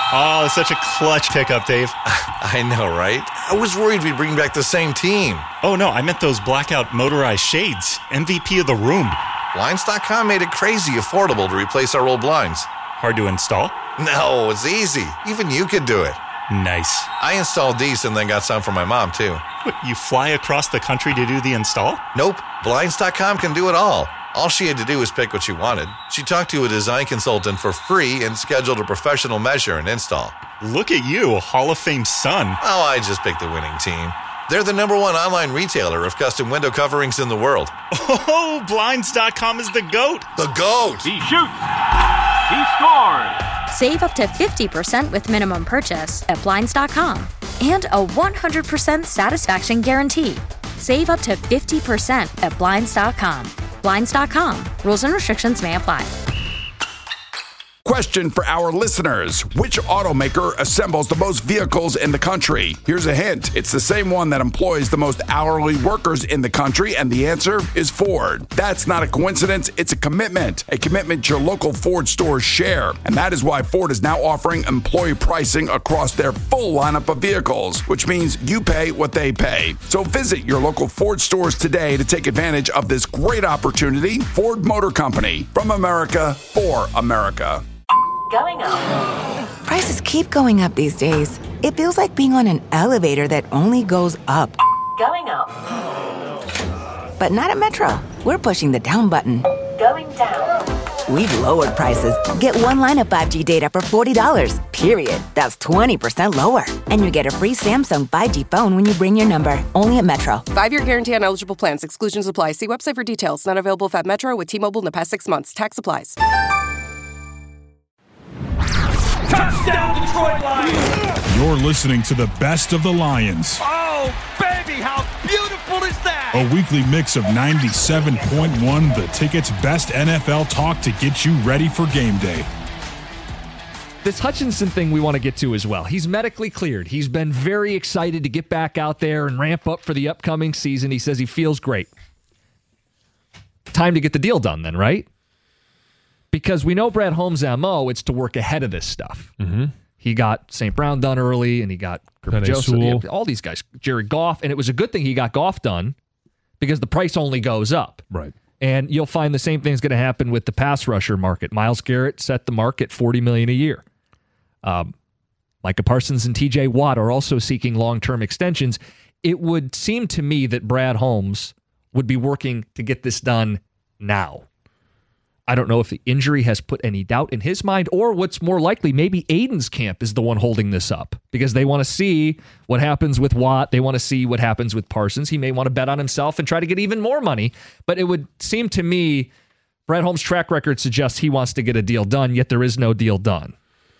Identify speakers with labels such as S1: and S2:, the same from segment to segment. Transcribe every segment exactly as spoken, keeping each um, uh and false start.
S1: Oh, such a clutch pickup, Dave.
S2: I know, right? I was worried we'd bring back the same team.
S1: Oh, no, I meant those blackout motorized shades. M V P of the room.
S2: Blinds dot com made it crazy affordable to replace our old blinds.
S1: Hard to install?
S2: No, it's easy. Even you could do it.
S1: Nice.
S2: I installed these and then got some for my mom, too.
S1: What, you fly across the country to do the install?
S2: Nope. Blinds dot com can do it all. All she had to do was pick what she wanted. She talked to a design consultant for free and scheduled a professional measure and install.
S1: Look at you, Hall of Fame son.
S2: Oh, I just picked the winning team. They're the number one online retailer of custom window coverings in the world.
S1: Oh, Blinds dot com is the GOAT.
S2: The GOAT!
S3: He shoots! He scores!
S4: Save up to fifty percent with minimum purchase at Blinds dot com. And a one hundred percent satisfaction guarantee. Save up to fifty percent at Blinds dot com. Blinds dot com. Rules and restrictions may apply.
S5: Question for our listeners. Which automaker assembles the most vehicles in the country? Here's a hint. It's the same one that employs the most hourly workers in the country, and the answer is Ford. That's not a coincidence. It's a commitment. A commitment your local Ford stores share. And that is why Ford is now offering employee pricing across their full lineup of vehicles, which means you pay what they pay. So visit your local Ford stores today to take advantage of this great opportunity. Ford Motor Company. From America, for America.
S6: Going up.
S7: Prices keep going up these days. It feels like being on an elevator that only goes up.
S6: Going up.
S7: But not at Metro. We're pushing the down button.
S6: Going down.
S7: We've lowered prices. Get one line of five G data for forty dollars, period. That's twenty percent lower. And you get a free Samsung five G phone when you bring your number. Only at Metro.
S8: Five-year guarantee on eligible plans. Exclusions apply. See website for details. Not available if at Metro with T-Mobile in the past six months. Tax applies.
S3: Touchdown, Detroit Lions!
S9: You're listening to the best of the Lions.
S3: Oh, baby, how beautiful is that?
S9: A weekly mix of ninety-seven point one, The Ticket's best N F L talk to get you ready for game day.
S10: This Hutchinson thing we want to get to as well. He's medically cleared. He's been very excited to get back out there and ramp up for the upcoming season. He says he feels great. Time to get the deal done then, right? Because we know Brad Holmes' M O, it's to work ahead of this stuff.
S11: Mm-hmm.
S10: He got Saint Brown done early, and he got
S11: Penei
S10: Joseph,
S11: Sewell.
S10: all these guys, Jared Goff, and it was a good thing he got Goff done because the price only goes up.
S11: Right.
S10: And you'll find the same thing is going to happen with the pass rusher market. Myles Garrett set the mark at forty million dollars a year. Um, Micah Parsons and T J Watt are also seeking long-term extensions. It would seem to me that Brad Holmes would be working to get this done now. I don't know if the injury has put any doubt in his mind, or what's more likely, maybe Aiden's camp is the one holding this up because they want to see what happens with Watt. They want to see what happens with Parsons. He may want to bet on himself and try to get even more money. But it would seem to me Brad Holmes' track record suggests he wants to get a deal done, yet there is no deal done.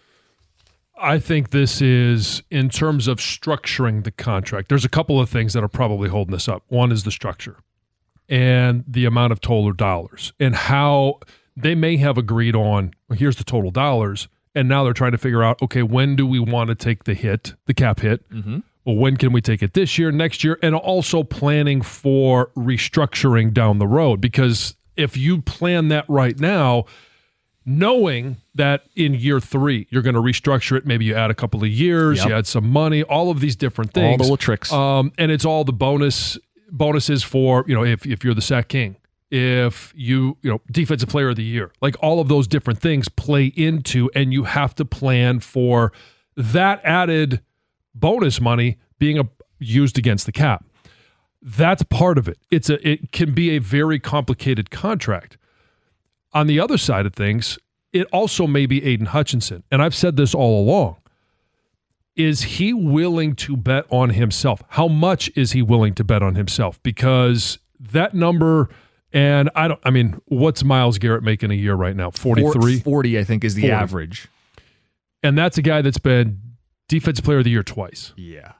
S11: I think this is, in terms of structuring the contract, there's a couple of things that are probably holding this up. One is the structure and the amount of total dollars and how they may have agreed on, well, here's the total dollars, and now they're trying to figure out, okay, when do we want to take the hit, the cap hit?
S10: Mm-hmm.
S11: Well, when can we take it this year, next year, and also planning for restructuring down the road? Because if you plan that right now, knowing that in year three, you're going to restructure it, maybe you add a couple of years,
S10: Yep.
S11: you add some money, all of these different things.
S10: All the little tricks.
S11: Um, and it's all the bonus bonuses for, you know, if, if you're the sack king. If you, you know, defensive player of the year, like all of those different things play into, and you have to plan for that added bonus money being a, used against the cap. That's part of it. It's a, it can be a very complicated contract. On the other side of things, it also may be Aiden Hutchinson. And I've said this all along. Is he willing to bet on himself? How much is he willing to bet on himself? Because that number, and I don't, I mean, what's Myles Garrett making a year right now? forty-three?
S10: forty, I think, is the
S11: forty.
S10: average.
S11: And that's a guy that's been Defensive Player of the Year twice.
S10: Yeah.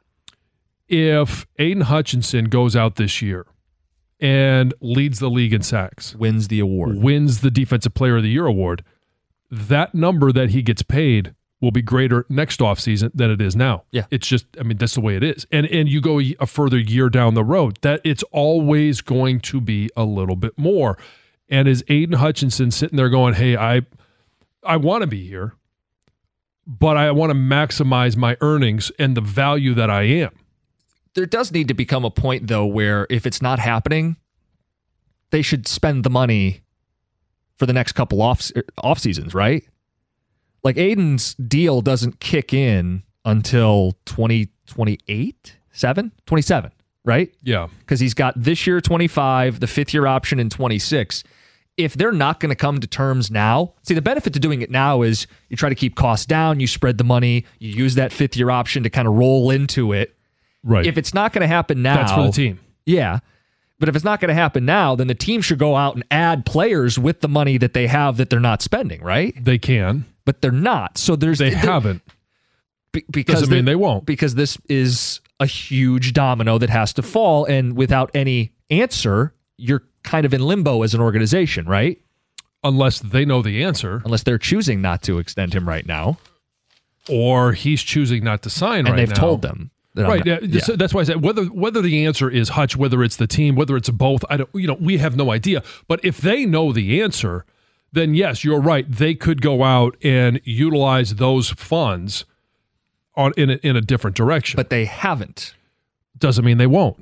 S11: If Aiden Hutchinson goes out this year and leads the league in sacks,
S10: wins the award,
S11: wins the Defensive Player of the Year award, that number that he gets paid will be greater next offseason than it is now.
S10: Yeah.
S11: It's just, I mean, that's the way it is. And and you go a further year down the road, that it's always going to be a little bit more. And is Aiden Hutchinson sitting there going, hey, I I want to be here, but I want to maximize my earnings and the value that I am.
S10: There does need to become a point, though, where if it's not happening, they should spend the money for the next couple off, off seasons, right? Like Aiden's deal doesn't kick in until twenty twenty-eight, seven, twenty-seven, right?
S11: Yeah.
S10: Because he's got this year twenty-five, the fifth year option in twenty-six. If they're not going to come to terms now, see, the benefit to doing it now is you try to keep costs down, you spread the money, you use that fifth year option to kind of roll into it.
S11: Right.
S10: If it's not going to happen now,
S11: that's for the team.
S10: Yeah. But if it's not going to happen now, then the team should go out and add players with the money that they have that they're not spending, right?
S11: They can.
S10: But they're not. So there's
S11: They haven't.
S10: Be, because
S11: Doesn't mean they won't.
S10: Because this is a huge domino that has to fall, and without any answer, you're kind of in limbo as an organization, right?
S11: Unless they know the answer.
S10: Unless they're choosing not to extend him right now.
S11: Or he's choosing not to sign
S10: and
S11: right now.
S10: And they've told them. That
S11: right.
S10: Not,
S11: yeah. So that's why I said whether whether the answer is Hutch, whether it's the team, whether it's both, I don't you know, we have no idea. But if they know the answer, then yes, you're right. They could go out and utilize those funds on in a, in a different direction.
S10: But they haven't.
S11: Doesn't mean they won't.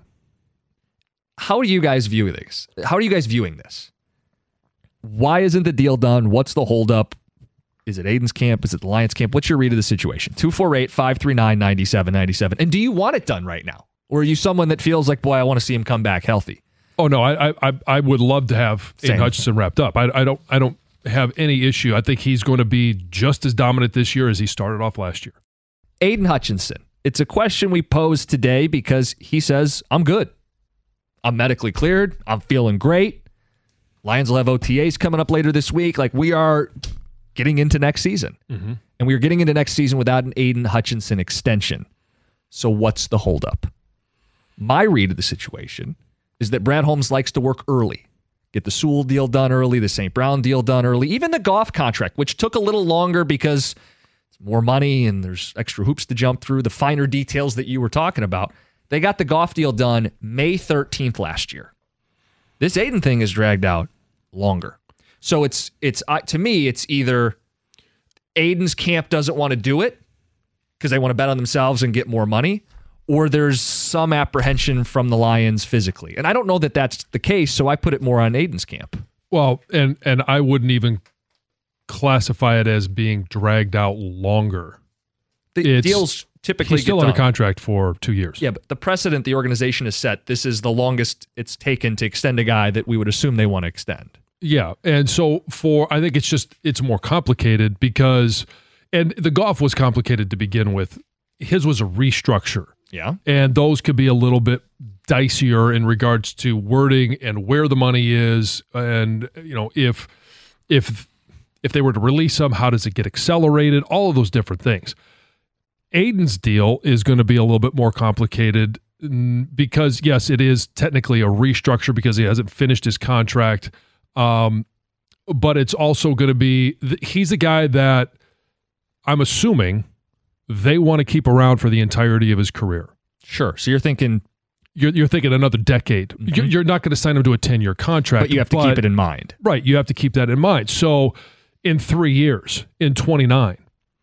S10: How do you guys view this? How are you guys viewing this? Why isn't the deal done? What's the holdup? Is it Aiden's camp? Is it the Lions camp? What's your read of the situation? two four eight, five three nine, nine seven nine seven. And do you want it done right now? Or are you someone that feels like, boy, I want to see him come back healthy?
S11: Oh, no, I I, I would love to have Same. Aiden Hutchinson wrapped up. I, I don't I don't have any issue. I think he's going to be just as dominant this year as he started off last year.
S10: Aiden Hutchinson. It's a question we posed today because he says, I'm good. I'm medically cleared. I'm feeling great. Lions will have O T As coming up later this week. Like, we are getting into next season. Mm-hmm. And we are getting into next season without an Aiden Hutchinson extension. So what's the holdup? My read of the situation is that Brad Holmes likes to work early. Get the Sewell deal done early, the Saint Brown deal done early, even the Goff contract, which took a little longer because it's more money and there's extra hoops to jump through, the finer details that you were talking about. They got the Goff deal done May thirteenth last year. This Aiden thing is dragged out longer. So it's it's uh, to me, it's either Aiden's camp doesn't want to do it because they want to bet on themselves and get more money, or there's some apprehension from the Lions physically. And I don't know that that's the case, so I put it more on Aiden's camp.
S11: Well, and and I wouldn't even classify it as being dragged out longer.
S10: The it's, deals typically
S11: he's still
S10: get
S11: under
S10: done.
S11: contract for two years.
S10: Yeah, but the precedent the organization has set, this is the longest it's taken to extend a guy that we would assume they want to extend.
S11: Yeah, and so for I think it's just it's more complicated because, and the Goff was complicated to begin with. His was a restructure.
S10: Yeah,
S11: and those could be a little bit dicier in regards to wording and where the money is, and you know if if if they were to release them, how does it get accelerated? All of those different things. Aiden's deal is going to be a little bit more complicated because yes, it is technically a restructure because he hasn't finished his contract. Um, but it's also going to be, he's a guy that I'm assuming they want to keep around for the entirety of his career.
S10: Sure. So you're thinking,
S11: you're, you're thinking another decade. Mm-hmm. You're, you're not going to sign him to a ten year contract,
S10: but you have to but, keep it in mind.
S11: Right. You have to keep that in mind. So in three years, in twenty-nine,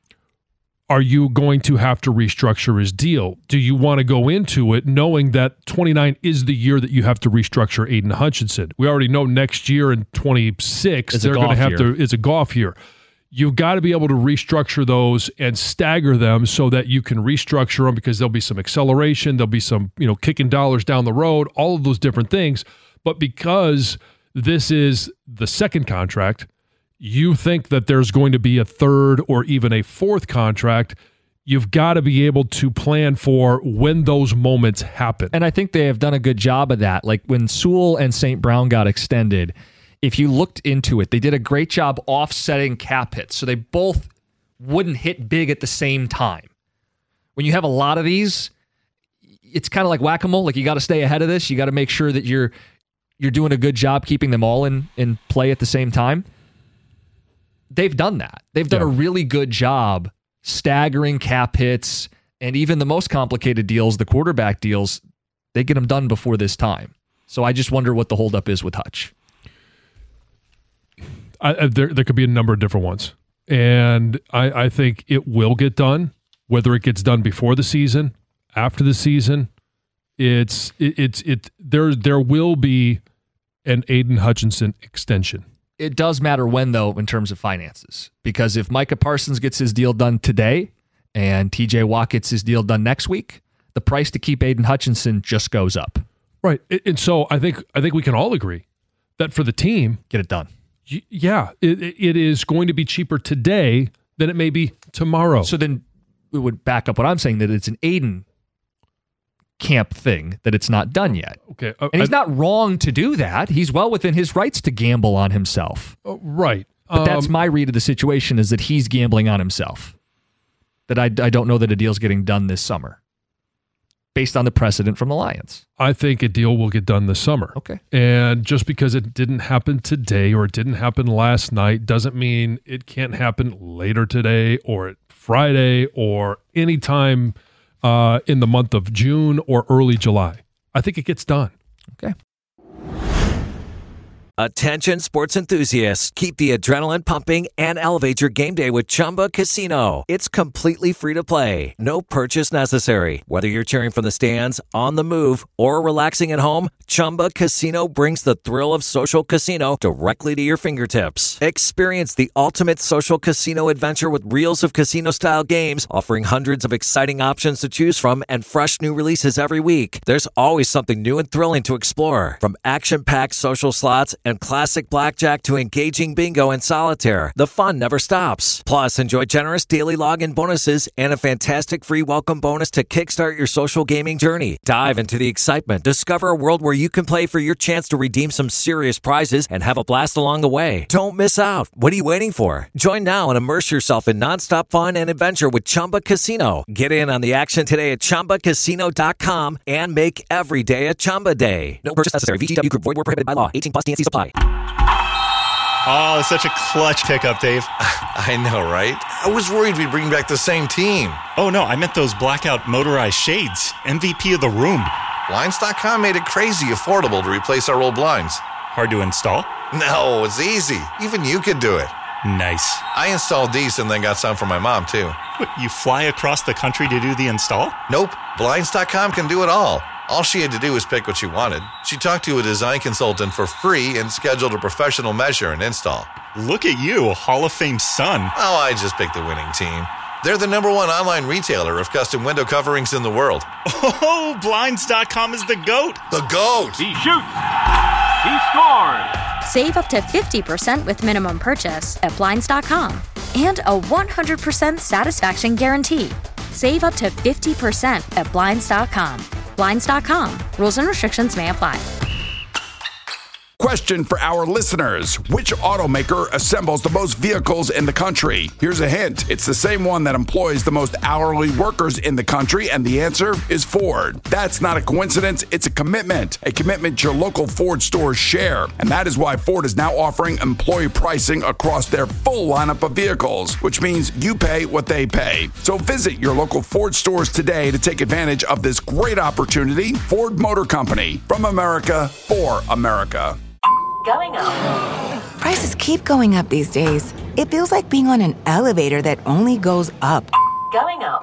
S11: are you going to have to restructure his deal? Do you want to go into it knowing that twenty-nine is the year that you have to restructure Aiden Hutchinson? We already know next year in twenty-six, they're going to have year. to, it's a Goff year. You've got to be able to restructure those and stagger them so that you can restructure them because there'll be some acceleration, there'll be some, you know, kicking dollars down the road, all of those different things. But because this is the second contract, you think that there's going to be a third or even a fourth contract, you've got to be able to plan for when those moments happen.
S10: And I think they have done a good job of that. Like when Sewell and Saint Brown got extended, if you looked into it, they did a great job offsetting cap hits. So they both wouldn't hit big at the same time. When you have a lot of these, it's kind of like whack-a-mole. Like you got to stay ahead of this. You got to make sure that you're you're doing a good job keeping them all in, in play at the same time. They've done that. They've done yeah. a really good job staggering cap hits, and even the most complicated deals, the quarterback deals, they get them done before this time. So I just wonder what the holdup is with Hutch.
S11: I, there, there could be a number of different ones. And I, I think it will get done, whether it gets done before the season, after the season. It's it, it's it there there will be an Aiden Hutchinson extension.
S10: It does matter when, though, in terms of finances, because if Micah Parsons gets his deal done today and T J Watt gets his deal done next week, the price to keep Aiden Hutchinson just goes up.
S11: Right. And so I think I think we can all agree that for the team,
S10: get it done.
S11: Y- yeah, it, it is going to be cheaper today than it may be tomorrow.
S10: So then we would back up what I'm saying, that it's an Aiden camp thing, that it's not done yet.
S11: Okay. Uh,
S10: and he's
S11: I,
S10: not wrong to do that. He's well within his rights to gamble on himself.
S11: Uh, right.
S10: But
S11: um,
S10: that's my read of the situation, is that he's gambling on himself. That I, I don't know that a deal's getting done this summer, based on the precedent from the Lions.
S11: I think a deal will get done this summer.
S10: Okay.
S11: And just because it didn't happen today or it didn't happen last night doesn't mean it can't happen later today or Friday or anytime uh, in the month of June or early July. I think it gets done.
S10: Okay.
S12: Attention sports enthusiasts, keep the adrenaline pumping and elevate your game day with Chumba Casino. It's completely free to play. No purchase necessary. Whether you're cheering from the stands, on the move, or relaxing at home, Chumba Casino brings the thrill of social casino directly to your fingertips. Experience the ultimate social casino adventure with reels of casino-style games, offering hundreds of exciting options to choose from and fresh new releases every week. There's always something new and thrilling to explore, from action-packed social slots and classic blackjack to engaging bingo and solitaire. The fun never stops. Plus, enjoy generous daily login bonuses and a fantastic free welcome bonus to kickstart your social gaming journey. Dive into the excitement. Discover a world where you can play for your chance to redeem some serious prizes and have a blast along the way. Don't miss out. What are you waiting for? Join now and immerse yourself in nonstop fun and adventure with Chumba Casino. Get in on the action today at Chumba Casino dot com and make every day a Chumba day. No purchase necessary. V G W Group. Void where prohibited by law. eighteen plus. T N C supply.
S1: Oh, such a clutch pickup, Dave.
S2: I know, right? I was worried we'd bring back the same team.
S1: Oh, no, I meant those blackout motorized shades. M V P of the room.
S2: Blinds dot com made it crazy affordable to replace our old blinds.
S1: Hard to install?
S2: No, it's easy. Even you could do it.
S1: Nice.
S2: I installed these and then got some for my mom, too.
S1: What, you fly across the country to do the install?
S2: Nope. Blinds dot com can do it all. All she had to do was pick what she wanted. She talked to a design consultant for free and scheduled a professional measure and install.
S1: Look at you, Hall of Fame son.
S2: Oh, I just picked the winning team. They're the number one online retailer of custom window coverings in the world.
S1: Oh, Blinds dot com is the GOAT.
S2: The GOAT!
S3: He shoots. He scores.
S4: Save up to fifty percent with minimum purchase at Blinds dot com. And a one hundred percent satisfaction guarantee. Save up to fifty percent at Blinds dot com. Blinds dot com. Rules and restrictions may apply.
S5: Question for our listeners. Which automaker assembles the most vehicles in the country? Here's a hint. It's the same one that employs the most hourly workers in the country, and the answer is Ford. That's not a coincidence. It's a commitment. A commitment your local Ford stores share. And that is why Ford is now offering employee pricing across their full lineup of vehicles, which means you pay what they pay. So visit your local Ford stores today to take advantage of this great opportunity. Ford Motor Company. From America, for America.
S6: Going up.
S7: Prices keep going up these days. It feels like being on an elevator that only goes up.
S6: Going up.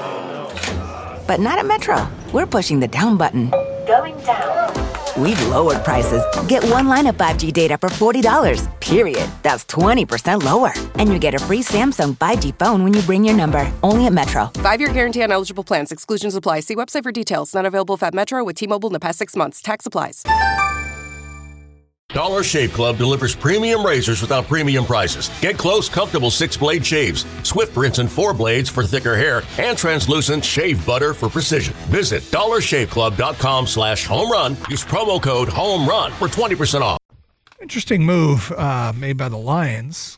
S7: But not at Metro. We're pushing the down button.
S6: Going down.
S7: We've lowered prices. Get one line of five G data for forty dollars, period. That's twenty percent lower. And you get a free Samsung five G phone when you bring your number. Only at Metro.
S8: Five-year guarantee on eligible plans. Exclusions apply. See website for details. Not available if at Metro with T-Mobile in the past six months. Tax applies.
S13: Dollar Shave Club delivers premium razors without premium prices. Get close, comfortable six-blade shaves, swift rinse and four blades for thicker hair, and translucent shave butter for precision. Visit dollar shave club dot com slash home run. Use promo code HOMERUN for twenty percent off.
S14: Interesting move uh, made by the Lions.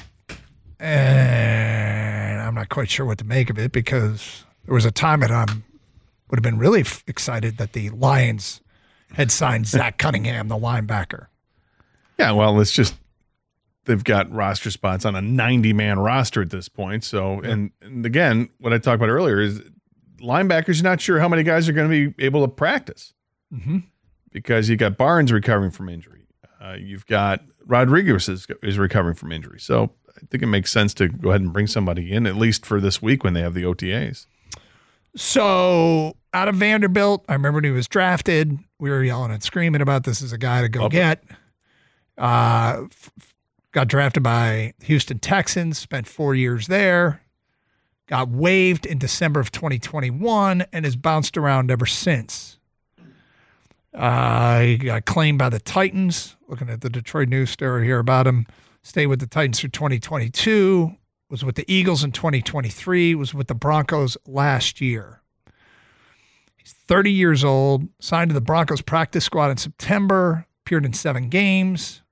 S14: And I'm not quite sure what to make of it, because there was a time that I would have been really f- excited that the Lions had signed Zach Cunningham, the linebacker.
S15: Yeah, well, it's just they've got roster spots on a ninety-man roster at this point. So, and, and again, what I talked about earlier is linebackers, you're not sure how many guys are going to be able to practice
S14: mm-hmm.
S15: because you got Barnes recovering from injury. Uh, you've got Rodriguez is, is recovering from injury. So I think it makes sense to go ahead and bring somebody in, at least for this week when they have the O T As.
S14: So out of Vanderbilt, I remember when he was drafted, we were yelling and screaming about this as a guy to go
S15: Love
S14: get. Uh, f- got drafted by Houston Texans, spent four years there, got waived in December of twenty twenty-one, and has bounced around ever since. Uh, he got claimed by the Titans. Looking at the Detroit News story here about him. Stayed with the Titans through twenty twenty-two. Was with the Eagles in twenty twenty-three. Was with the Broncos last year. He's thirty years old. Signed to the Broncos practice squad in September. Appeared in seven games.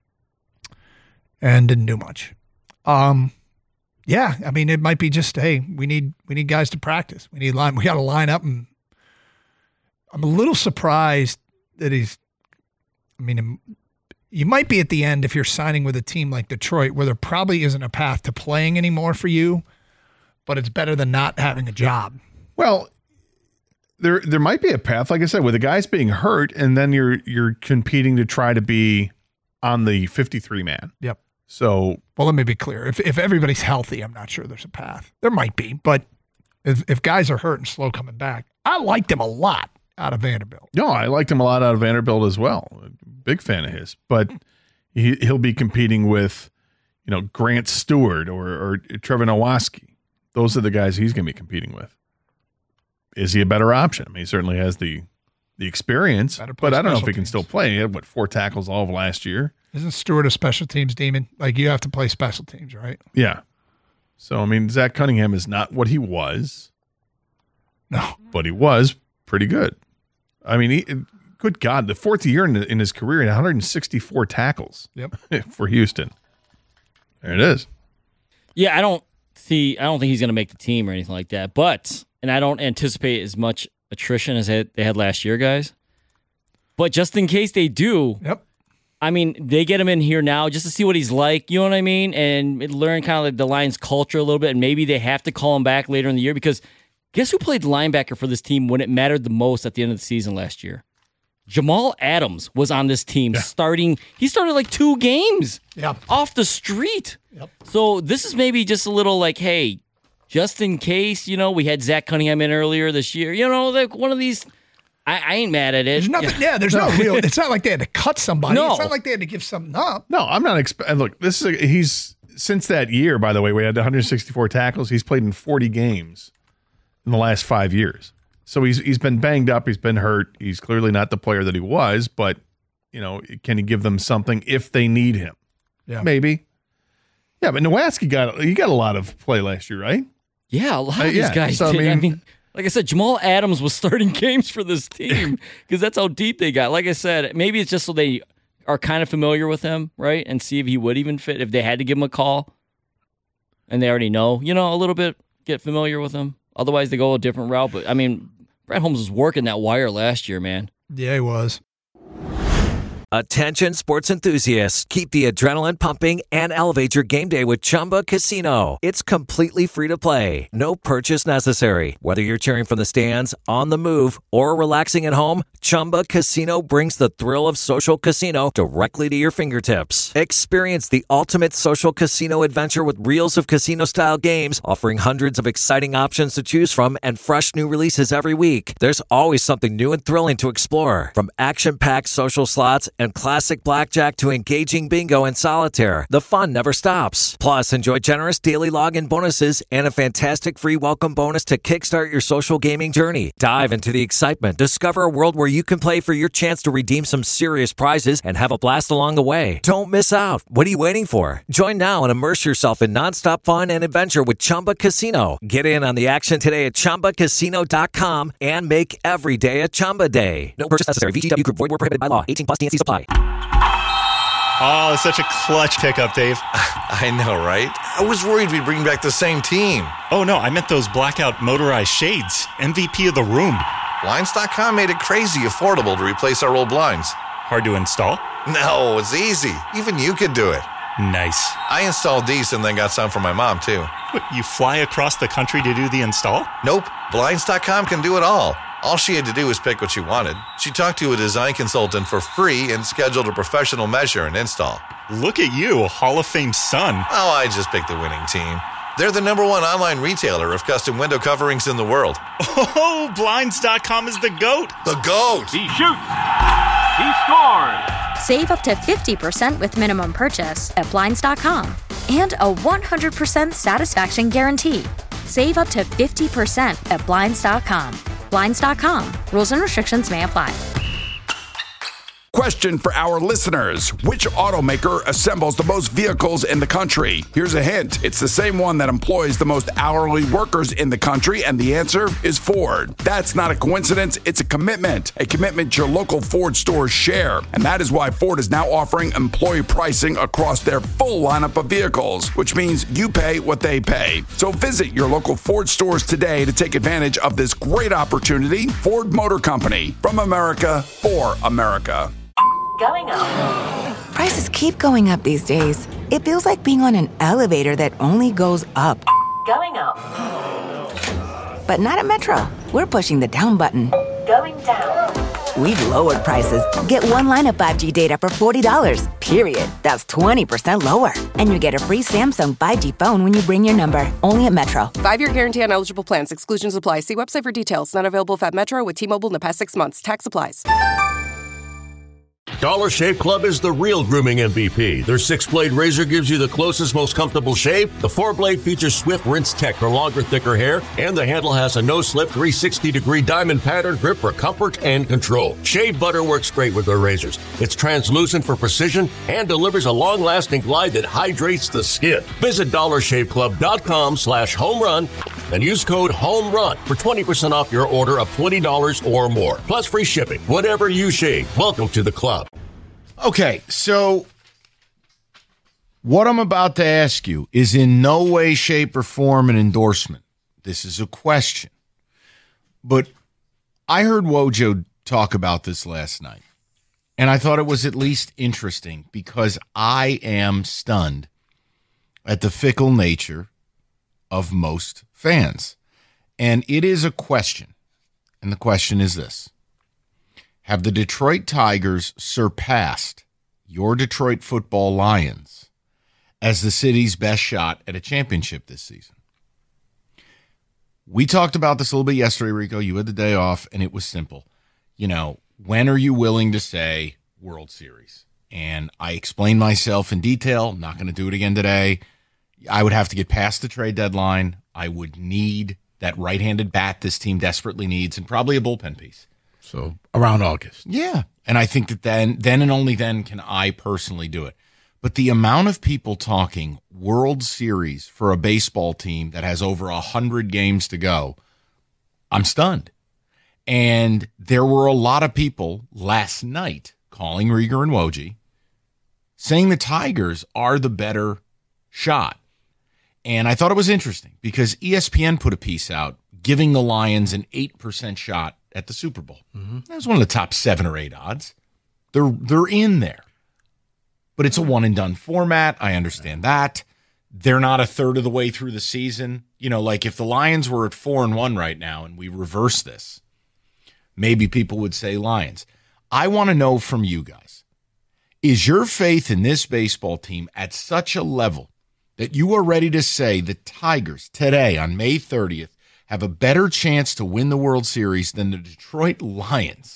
S14: And didn't do much. Um, yeah, I mean, it might be just, hey, we need we need guys to practice. We need line. We got to line up, and I'm a little surprised that he's. I mean, you might be at the end if you're signing with a team like Detroit, where there probably isn't a path to playing anymore for you, but it's better than not having a job.
S15: Well, there there might be a path, like I said, with the guys being hurt, and then you're you're competing to try to be on the fifty-three man.
S14: Yep.
S15: So,
S14: well, let me be clear. If if everybody's healthy, I'm not sure there's a path. There might be, but if if guys are hurt and slow coming back, I liked him a lot out of Vanderbilt.
S15: No, I liked him a lot out of Vanderbilt as well. Big fan of his, but he he'll be competing with, you know, Grant Stewart or or Trevor Nowaski. Those are the guys he's going to be competing with. Is he a better option? I mean, he certainly has the the experience, but I don't know if he can still play. He had, what, four tackles all of last year.
S14: Isn't Stewart a special teams demon? Like, you have to play special teams, right?
S15: Yeah. So, I mean, Zach Cunningham is not what he was.
S14: No.
S15: But he was pretty good. I mean, he, good God, the fourth year in, in his career, he had one hundred sixty-four tackles.
S14: Yep.
S15: For Houston. There it is.
S16: Yeah, I don't see, I don't think he's going to make the team or anything like that. But, and I don't anticipate as much attrition as they had last year, guys. But just in case they do,
S14: yep.
S16: I mean, they get him in here now just to see what he's like, you know what I mean? And learn kind of like the Lions culture a little bit, and maybe they have to call him back later in the year, because guess who played linebacker for this team when it mattered the most at the end of the season last year? Jamal Adams was on this team, yeah. starting. He started like two games
S14: yep.
S16: off the street.
S14: Yep.
S16: So this is maybe just a little like, hey, just in case, you know, we had Zach Cunningham in earlier this year. You know, like one of these. I, I ain't mad at it.
S14: There's nothing. Yeah, there's no real. It's not like they had to cut somebody.
S16: No.
S14: It's not like they had to give something up.
S15: No, I'm not expecting. Look, this is a, he's since that year. By the way, we had one hundred sixty-four tackles. He's played in forty games in the last five years. So he's he's been banged up. He's been hurt. He's clearly not the player that he was. But you know, can he give them something if they need him?
S14: Yeah,
S15: maybe. Yeah, but Nowaski got he got a lot of play last year, right?
S16: Yeah, a lot of
S15: uh,
S16: these
S15: yeah.
S16: guys
S15: so,
S16: did. I mean,
S15: I mean,
S16: like I said, Jamal Adams was starting games for this team because that's how deep they got. Like I said, maybe it's just so they are kind of familiar with him, right? And see if he would even fit if they had to give him a call. And they already know, you know, a little bit, get familiar with him. Otherwise, they go a different route. But, I mean, Brad Holmes was working that wire last year, man.
S14: Yeah, he was.
S12: Attention sports enthusiasts, keep the adrenaline pumping and elevate your game day with Chumba Casino. It's completely free to play. No purchase necessary. Whether you're cheering from the stands, on the move, or relaxing at home, Chumba Casino brings the thrill of social casino directly to your fingertips. Experience the ultimate social casino adventure with reels of casino-style games, offering hundreds of exciting options to choose from and fresh new releases every week. There's always something new and thrilling to explore, from action-packed social slots and classic blackjack to engaging bingo and solitaire. The fun never stops. Plus, enjoy generous daily login bonuses and a fantastic free welcome bonus to kickstart your social gaming journey. Dive into the excitement. Discover a world where you can play for your chance to redeem some serious prizes and have a blast along the way. Don't miss out. What are you waiting for? Join now and immerse yourself in nonstop fun and adventure with Chumba Casino. Get in on the action today at Chumba Casino dot com and make every day a Chumba day. No purchase necessary. V G W Group. Void where prohibited by law. eighteen plus T N C supply.
S1: Oh, it's such a clutch pickup, Dave.
S2: I know, right? I was worried we'd bring back the same team.
S1: Oh, no, I meant those blackout motorized shades. M V P of the room.
S2: Blinds dot com made it crazy affordable to replace our old blinds.
S1: Hard to install?
S2: No, it's easy. Even you could do it.
S1: Nice.
S2: I installed these and then got some for my mom, too.
S1: What, you fly across the country to do the install?
S2: Nope. Blinds dot com can do it all. All she had to do was pick what she wanted. She talked to a design consultant for free and scheduled a professional measure and install.
S1: Look at you, Hall of Fame son.
S2: Oh, I just picked the winning team. They're the number one online retailer of custom window coverings in the world.
S1: Oh, Blinds dot com is the GOAT.
S2: The GOAT.
S3: He shoots. He scores.
S4: Save up to fifty percent with minimum purchase at Blinds dot com. And a one hundred percent satisfaction guarantee. Save up to fifty percent at Blinds dot com. Blinds dot com. Rules and restrictions may apply.
S5: Question for our listeners. Which automaker assembles the most vehicles in the country? Here's a hint. It's the same one that employs the most hourly workers in the country, and the answer is Ford. That's not a coincidence. It's a commitment. A commitment your local Ford stores share. And that is why Ford is now offering employee pricing across their full lineup of vehicles, which means you pay what they pay. So visit your local Ford stores today to take advantage of this great opportunity. Ford Motor Company. From America, for America.
S6: Going up.
S7: Prices keep going up these days. It feels like being on an elevator that only goes up.
S6: Going up.
S7: But not at Metro. We're pushing the down button.
S6: Going down.
S7: We've lowered prices. Get one line of five G data for forty dollars, period. That's twenty percent lower. And you get a free Samsung five G phone when you bring your number. Only at Metro.
S8: Five-year guarantee on eligible plans. Exclusions apply. See website for details. Not available at Metro with T-Mobile in the past six months. Tax applies.
S13: Dollar Shave Club is the real grooming M V P. Their six-blade razor gives you the closest, most comfortable shave. The four-blade features Swift Rinse Tech for longer, thicker hair, and the handle has a no-slip three sixty degree diamond pattern grip for comfort and control. Shave butter works great with their razors. It's translucent for precision and delivers a long-lasting glide that hydrates the skin. Visit dollar shave club dot com slash home run and use code HOMERUN for twenty percent off your order of twenty dollars or more. Plus free shipping. Whatever you shave, welcome to the club.
S17: Okay, so what I'm about to ask you is in no way, shape, or form an endorsement. This is a question. But I heard Wojo talk about this last night, and I thought it was at least interesting because I am stunned at the fickle nature of most fans. And it is a question, and the question is this. Have the Detroit Tigers surpassed your Detroit Football Lions as the city's best shot at a championship this season? We talked about this a little bit yesterday, Rico. You had the day off, and it was simple. You know, when are you willing to say World Series? And I explained myself in detail. I'm not going to do it again today. I would have to get past the trade deadline. I would need that right-handed bat this team desperately needs and probably a bullpen piece.
S18: So around August.
S17: Yeah. And I think that then, then and only then can I personally do it. But the amount of people talking World Series for a baseball team that has over one hundred games to go, I'm stunned. And there were a lot of people last night calling Rieger and Woj saying the Tigers are the better shot. And I thought it was interesting because E S P N put a piece out giving the Lions an eight percent shot at the Super Bowl. Mm-hmm. That was one of the top seven or eight odds. They're they're in there. But it's a one-and-done format. I understand that. They're not a third of the way through the season. You know, like if the Lions were at four and one right now and we reverse this, maybe people would say Lions. I want to know from you guys, is your faith in this baseball team at such a level that you are ready to say the Tigers today on May thirtieth have a better chance to win the World Series than the Detroit Lions?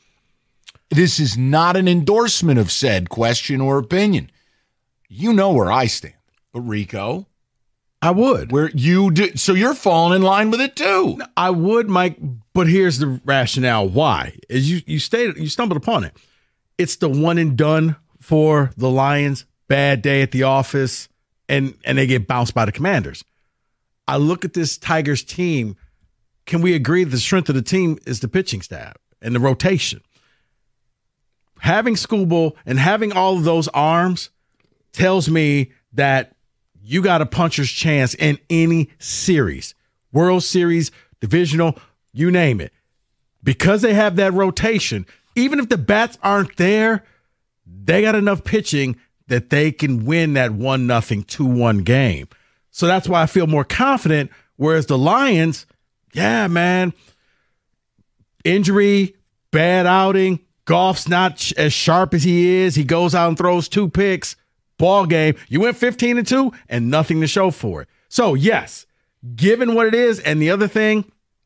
S17: This is not an endorsement of said question or opinion. You know where I stand. But Rico,
S18: I would.
S17: Where you do, so you're falling in line with it too.
S18: I would, Mike, but here's the rationale why. As you you stated, you stumbled upon it. It's the one and done for the Lions, bad day at the office, and and they get bounced by the Commanders. I look at this Tigers team. Can we agree the strength of the team is the pitching staff and the rotation? Having Skubal and having all of those arms tells me that you got a puncher's chance in any series, World Series, divisional, you name it. Because they have that rotation, even if the bats aren't there, they got enough pitching that they can win that one nothing, two one game. So that's why I feel more confident, whereas the Lions, yeah, man, injury, bad outing, Goff's not as sharp as he is. He goes out and throws two picks. ball game. You went fifteen and two and nothing to show for it. So, yes, given what it is, and the other thing,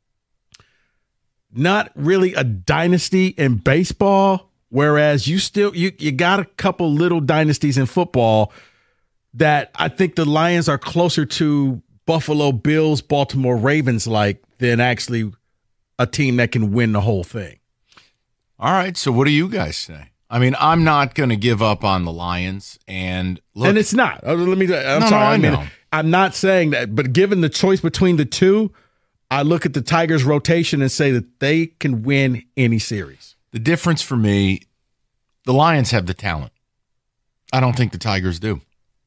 S18: not really a dynasty in baseball, whereas you still you you got a couple little dynasties in football that I think the Lions are closer to Buffalo Bills, Baltimore Ravens like than actually a team that can win the whole thing.
S17: All right, so what do you guys say? I mean, I'm not going to give up on the Lions, and look,
S18: and it's not. Let me. I'm
S17: no,
S18: sorry.
S17: No, I,
S18: I mean,
S17: know.
S18: I'm not saying that, but given the choice between the two, I look at the Tigers' rotation and say that they can win any series.
S17: The difference for me, the Lions have the talent. I don't think the Tigers do.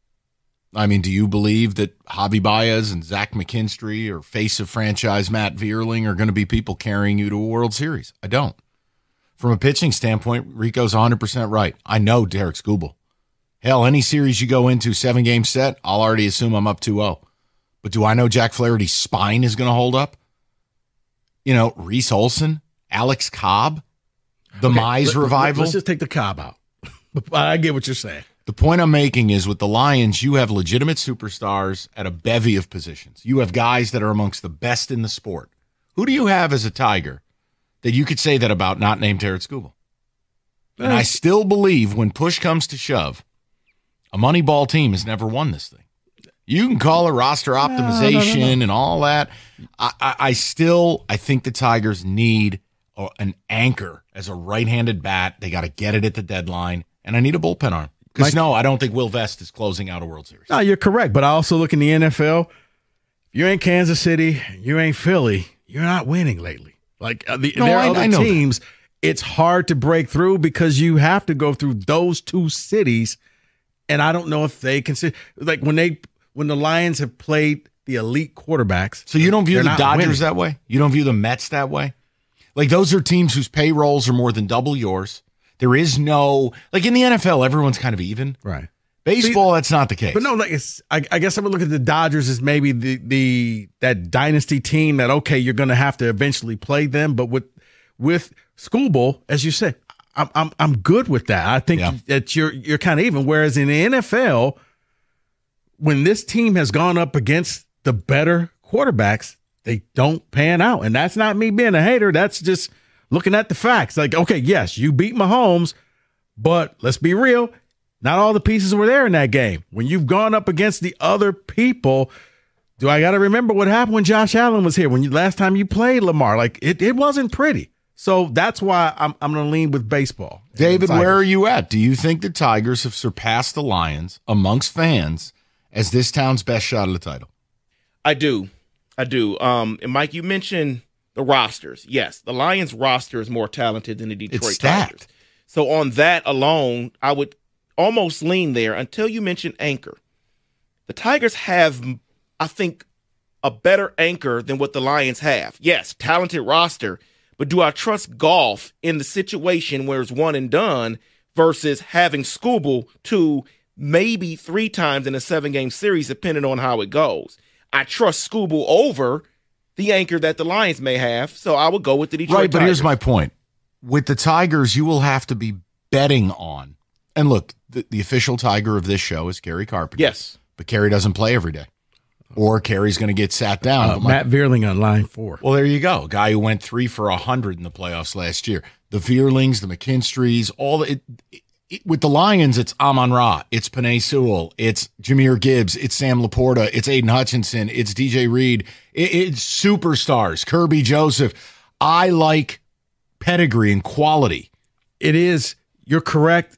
S17: I mean, do you believe that Javi Baez and Zach McKinstry or face of franchise Matt Vierling are going to be people carrying you to a World Series? I don't. From a pitching standpoint, Rico's one hundred percent right. I know Derek Skubal. Hell, any series you go into, seven-game set, I'll already assume I'm up two oh. But do I know Jack Flaherty's spine is going to hold up? You know, Reese Olson, Alex Cobb, the
S18: Okay,
S17: Mize
S18: let,
S17: revival.
S18: Let's just take the Cobb out. I get what you're saying.
S17: The point I'm making is with the Lions, you have legitimate superstars at a bevy of positions. You have guys that are amongst the best in the sport. Who do you have as a Tiger that you could say that about not named Derek Skubal? And I still believe when push comes to shove, a Moneyball team has never won this thing. You can call it roster optimization no, no, no, no. and all that. I, I, I still, I think the Tigers need a, an anchor as a right-handed bat. They got to get it at the deadline, and I need a bullpen arm. Because, no, I don't think Will Vest is closing out a World Series.
S18: No, you're correct. But I also look in the N F L. If you ain't Kansas City, you ain't Philly, you're not winning lately. Like, uh, the,
S17: no,
S18: there are
S17: I,
S18: other
S17: I know
S18: teams, that. It's hard to break through because you have to go through those two cities. And I don't know if they consider, like, when they when the Lions have played the elite quarterbacks.
S17: So you don't view the Dodgers
S18: winning.
S17: that way? You don't view the Mets that way? Like, those are teams whose payrolls are more than double yours. There is no, like in the N F L, everyone's kind of even.
S18: Right.
S17: Baseball, See, that's not the case.
S18: But no, like it's, I, I guess I would look at the Dodgers as maybe the the that dynasty team that, okay, you're going to have to eventually play them. But with with Skubal, as you said, I'm I'm I'm good with that. I think yeah. that you're you're kind of even. Whereas in the N F L, when this team has gone up against the better quarterbacks, they don't pan out. And that's not me being a hater. That's just looking at the facts. Like, okay, yes, you beat Mahomes, but let's be real. Not all the pieces were there in that game. When you've gone up against the other people, do I got to remember what happened when Josh Allen was here? When you last time you played Lamar, like it, it wasn't pretty. So that's why I'm I'm going to lean with baseball.
S17: David, where are you at? Do you think the Tigers have surpassed the Lions amongst fans as this town's best shot at the title?
S19: I do. I do. Um, and Mike, you mentioned the rosters. Yes, the Lions roster is more talented than the Detroit
S17: it's stacked.
S19: Tigers. So on that alone, I would almost lean there until you mentioned anchor. The Tigers have, I think, a better anchor than what the Lions have. Yes, talented roster, but do I trust Goff in the situation where it's one and done versus having Skubal two, maybe three times in a seven-game series, depending on how it goes? I trust Skubal over the anchor that the Lions may have, so I would go with the Detroit
S17: Right, but
S19: Tigers.
S17: here's my point. With the Tigers, you will have to be betting on, and look, the, the official Tiger of this show is Gary Carpenter.
S19: Yes.
S17: But Kerry doesn't play every day. Or Kerry's going to get sat down.
S18: Uh, Matt Vierling on line four.
S17: Well, there you go. A guy who went three for one hundred in the playoffs last year. The Vierlings, the McKinstries, all the, it, it, with the Lions, it's Amon-Ra, it's Penei Sewell, it's Jahmyr Gibbs, it's Sam Laporta, it's Aiden Hutchinson, it's D J Reed. It, it's superstars, Kirby Joseph. I like pedigree and quality.
S18: It is. You're correct.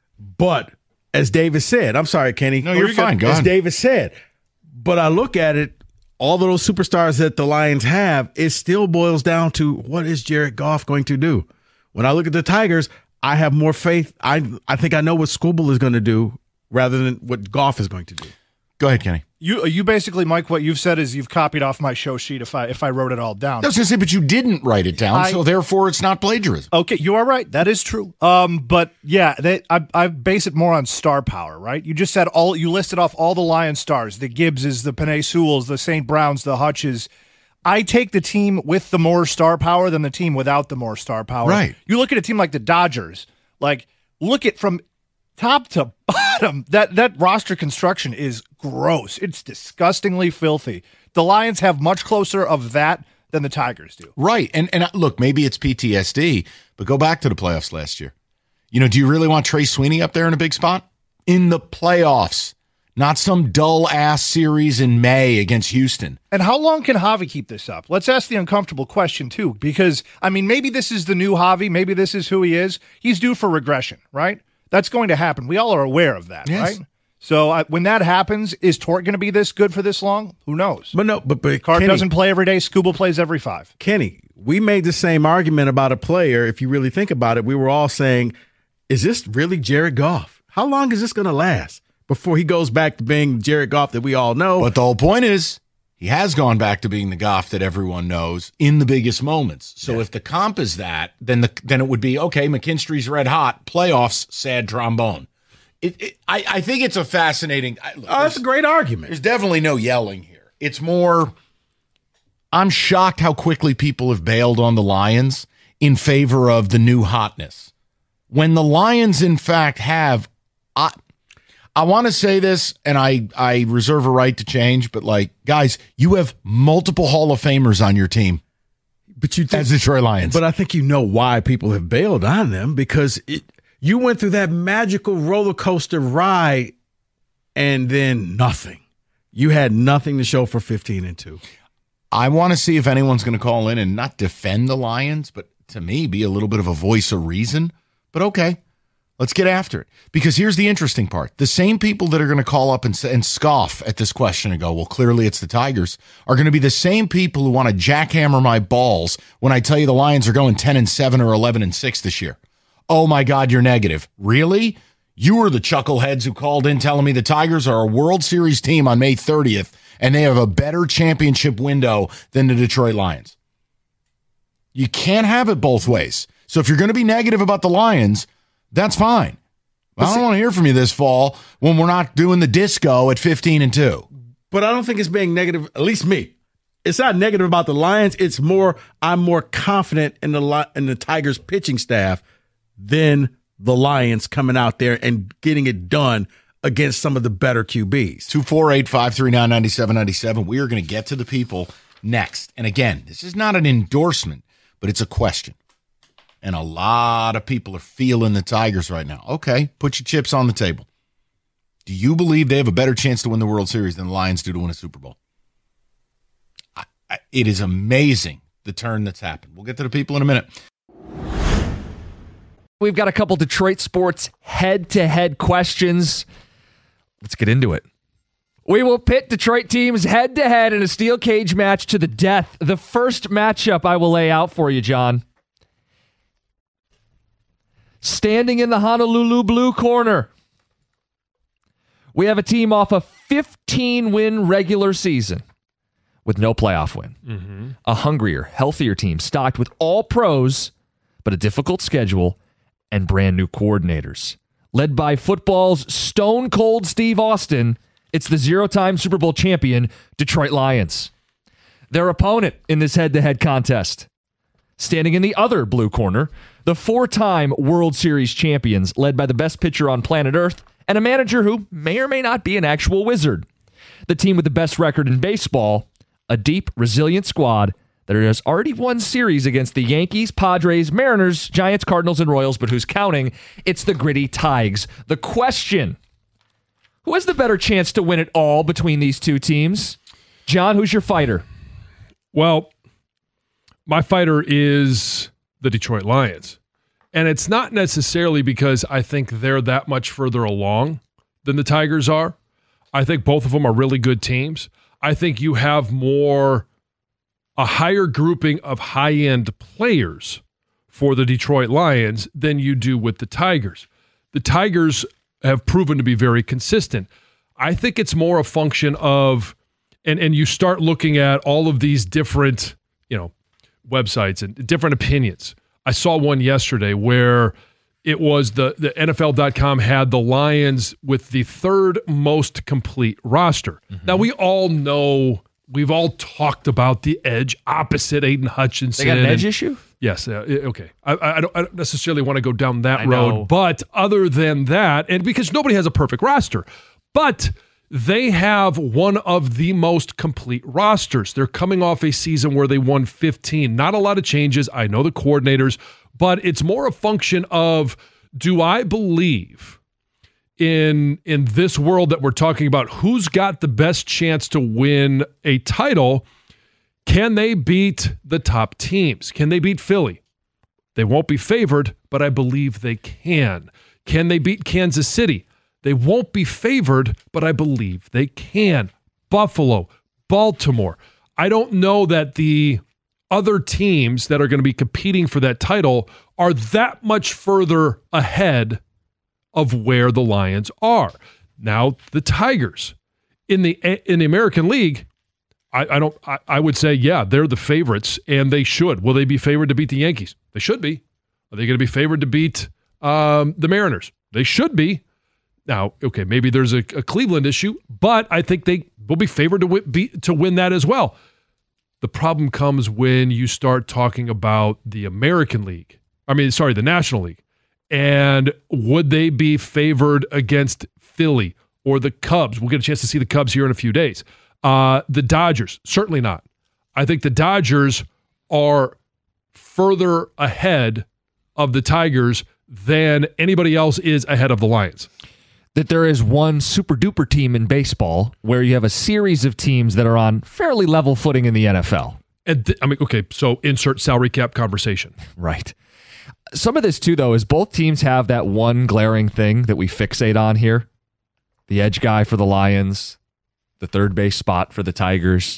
S18: But as Davis said, I'm sorry, Kenny.
S17: No, you're fine. Go
S18: As
S17: ahead.
S18: Davis said, but I look at it, all of those superstars that the Lions have, it still boils down to what is Jared Goff going to do? When I look at the Tigers, I have more faith. I I think I know what Skubal is going to do rather than what Goff is going to do.
S17: Go ahead, Kenny.
S20: You you basically, Mike, what you've said is you've copied off my show sheet if I if I wrote it all down.
S17: I was going to say, but you didn't write it down,
S20: I,
S17: so therefore it's not plagiarism.
S20: Okay, you are right. That is true. Um, but yeah, they, I I base it more on star power, right? You just said all you listed off all the Lion stars, the Gibbses, the Penei Sewells, the Saint Browns, the Hutches. I take the team with the more star power than the team without the more star power.
S17: Right.
S20: You look at a team like the Dodgers, like look at from top to Adam, that, that roster construction is gross. It's disgustingly filthy. The Lions have much closer of that than the Tigers do.
S17: Right. And and look, maybe it's P T S D, but go back to the playoffs last year. You know, do you really want Trey Sweeney up there in a big spot? In the playoffs, not some dull-ass series in May against Houston.
S20: And how long can Javi keep this up? Let's ask the uncomfortable question, too, because, I mean, maybe this is the new Javi. Maybe this is who he is. He's due for regression, right? That's going to happen. We all are aware of that,
S17: yes.
S20: right? So uh, when that happens, is Tort going to be this good for this long? Who knows?
S18: But no, but, but
S20: Card
S18: Kenny,
S20: doesn't play every day. Scuba plays every five.
S18: Kenny, we made the same argument about a player. If you really think about it, we were all saying, is this really Jared Goff? How long is this going to last before he goes back to being Jared Goff that we all know?
S17: But the whole point is, he has gone back to being the Goff that everyone knows in the biggest moments. So yeah. if the comp is that, then the then it would be, okay, McKinstry's red hot, playoffs, sad trombone. It, it, I, I think it's a fascinating. Look,
S18: oh, that's a great argument.
S17: There's definitely no yelling here. It's more, I'm shocked how quickly people have bailed on the Lions in favor of the new hotness. When the Lions, in fact, have, I, I want to say this, and I, I reserve a right to change, but like, guys, you have multiple Hall of Famers on your team.
S18: But you think,
S17: as Detroit Lions.
S18: But I think you know why people have bailed on them, because it, you went through that magical roller coaster ride and then nothing. You had nothing to show for fifteen and two.
S17: I want to see if anyone's going to call in and not defend the Lions, but to me, be a little bit of a voice of reason. But okay, let's get after it. Because here's the interesting part. The same people that are going to call up and, and scoff at this question and go, well, clearly it's the Tigers, are going to be the same people who want to jackhammer my balls when I tell you the Lions are going ten and seven or eleven and six this year. Oh my God, you're negative. Really? You were the chuckleheads who called in telling me the Tigers are a World Series team on May thirtieth and they have a better championship window than the Detroit Lions. You can't have it both ways. So if you're going to be negative about the Lions, that's fine. I don't want to hear from you this fall when we're not doing the disco at fifteen and two.
S18: But I don't think it's being negative, at least me. It's not negative about the Lions. It's more, I'm more confident in the in the Tigers pitching staff than the Lions coming out there and getting it done against some of the better Q Bs.
S17: two four eight, five three nine, nine seven nine seven. We are going to get to the people next. And again, this is not an endorsement, but it's a question. And a lot of people are feeling the Tigers right now. Okay, put your chips on the table. Do you believe they have a better chance to win the World Series than the Lions do to win a Super Bowl? I, I, it is amazing the turn that's happened. We'll get to the people in a minute.
S10: We've got a couple Detroit sports head-to-head questions. Let's get into it. We will pit Detroit teams head-to-head in a steel cage match to the death. The first matchup I will lay out for you, John. Standing in the Honolulu blue corner, we have a team off a fifteen-win regular season with no playoff win. Mm-hmm. A hungrier, healthier team stocked with all pros, but a difficult schedule and brand new coordinators. Led by football's stone-cold Steve Austin, it's the zero-time Super Bowl champion Detroit Lions. Their opponent in this head-to-head contest, standing in the other blue corner, the four-time World Series champions, led by the best pitcher on planet Earth and a manager who may or may not be an actual wizard. The team with the best record in baseball, a deep, resilient squad that has already won series against the Yankees, Padres, Mariners, Giants, Cardinals, and Royals, but who's counting? It's the gritty Tigers. The question, who has the better chance to win it all between these two teams? John, who's your fighter?
S11: Well, my fighter is the Detroit Lions. And it's not necessarily because I think they're that much further along than the Tigers are. I think both of them are really good teams. I think you have more, a higher grouping of high-end players for the Detroit Lions than you do with the Tigers. The Tigers have proven to be very consistent. I think it's more a function of, and, and you start looking at all of these different, you know, websites and different opinions. I saw one yesterday where it was the, the N F L dot com had the Lions with the third most complete roster. Mm-hmm. Now, we all know we've all talked about the edge opposite Aiden Hutchinson.
S10: They got an edge
S11: and,
S10: issue?
S11: Yes. Uh, okay. I, I, don't, I don't necessarily want to go down that
S10: I
S11: road,
S10: know.
S11: but other than that, and because nobody has a perfect roster, but they have one of the most complete rosters. They're coming off a season where they won fifteen. Not a lot of changes. I know the coordinators, but it's more a function of, do I believe in in this world that we're talking about, who's got the best chance to win a title? Can they beat the top teams? Can they beat Philly? They won't be favored, but I believe they can. Can they beat Kansas City? They won't be favored, but I believe they can. Buffalo, Baltimore. I don't know that the other teams that are going to be competing for that title are that much further ahead of where the Lions are. Now, the Tigers in the in the American League, I, I don't. I, I would say, yeah, they're the favorites, and they should. Will they be favored to beat the Yankees? They should be. Are they going to be favored to beat um, the Mariners? They should be. Now, okay, maybe there's a, a Cleveland issue, but I think they will be favored to win, be, to win that as well. The problem comes when you start talking about the American League. I mean, sorry, the National League. And would they be favored against Philly or the Cubs? We'll get a chance to see the Cubs here in a few days. Uh, the Dodgers, certainly not. I think the Dodgers are further ahead of the Tigers than anybody else is ahead of the Lions.
S10: That there is one super duper team in baseball where you have a series of teams that are on fairly level footing in the N F L.
S11: And th- I mean, okay, so insert salary cap conversation.
S10: Right. Some of this too, though, is both teams have that one glaring thing that we fixate on here. The edge guy for the Lions, the third base spot for the Tigers.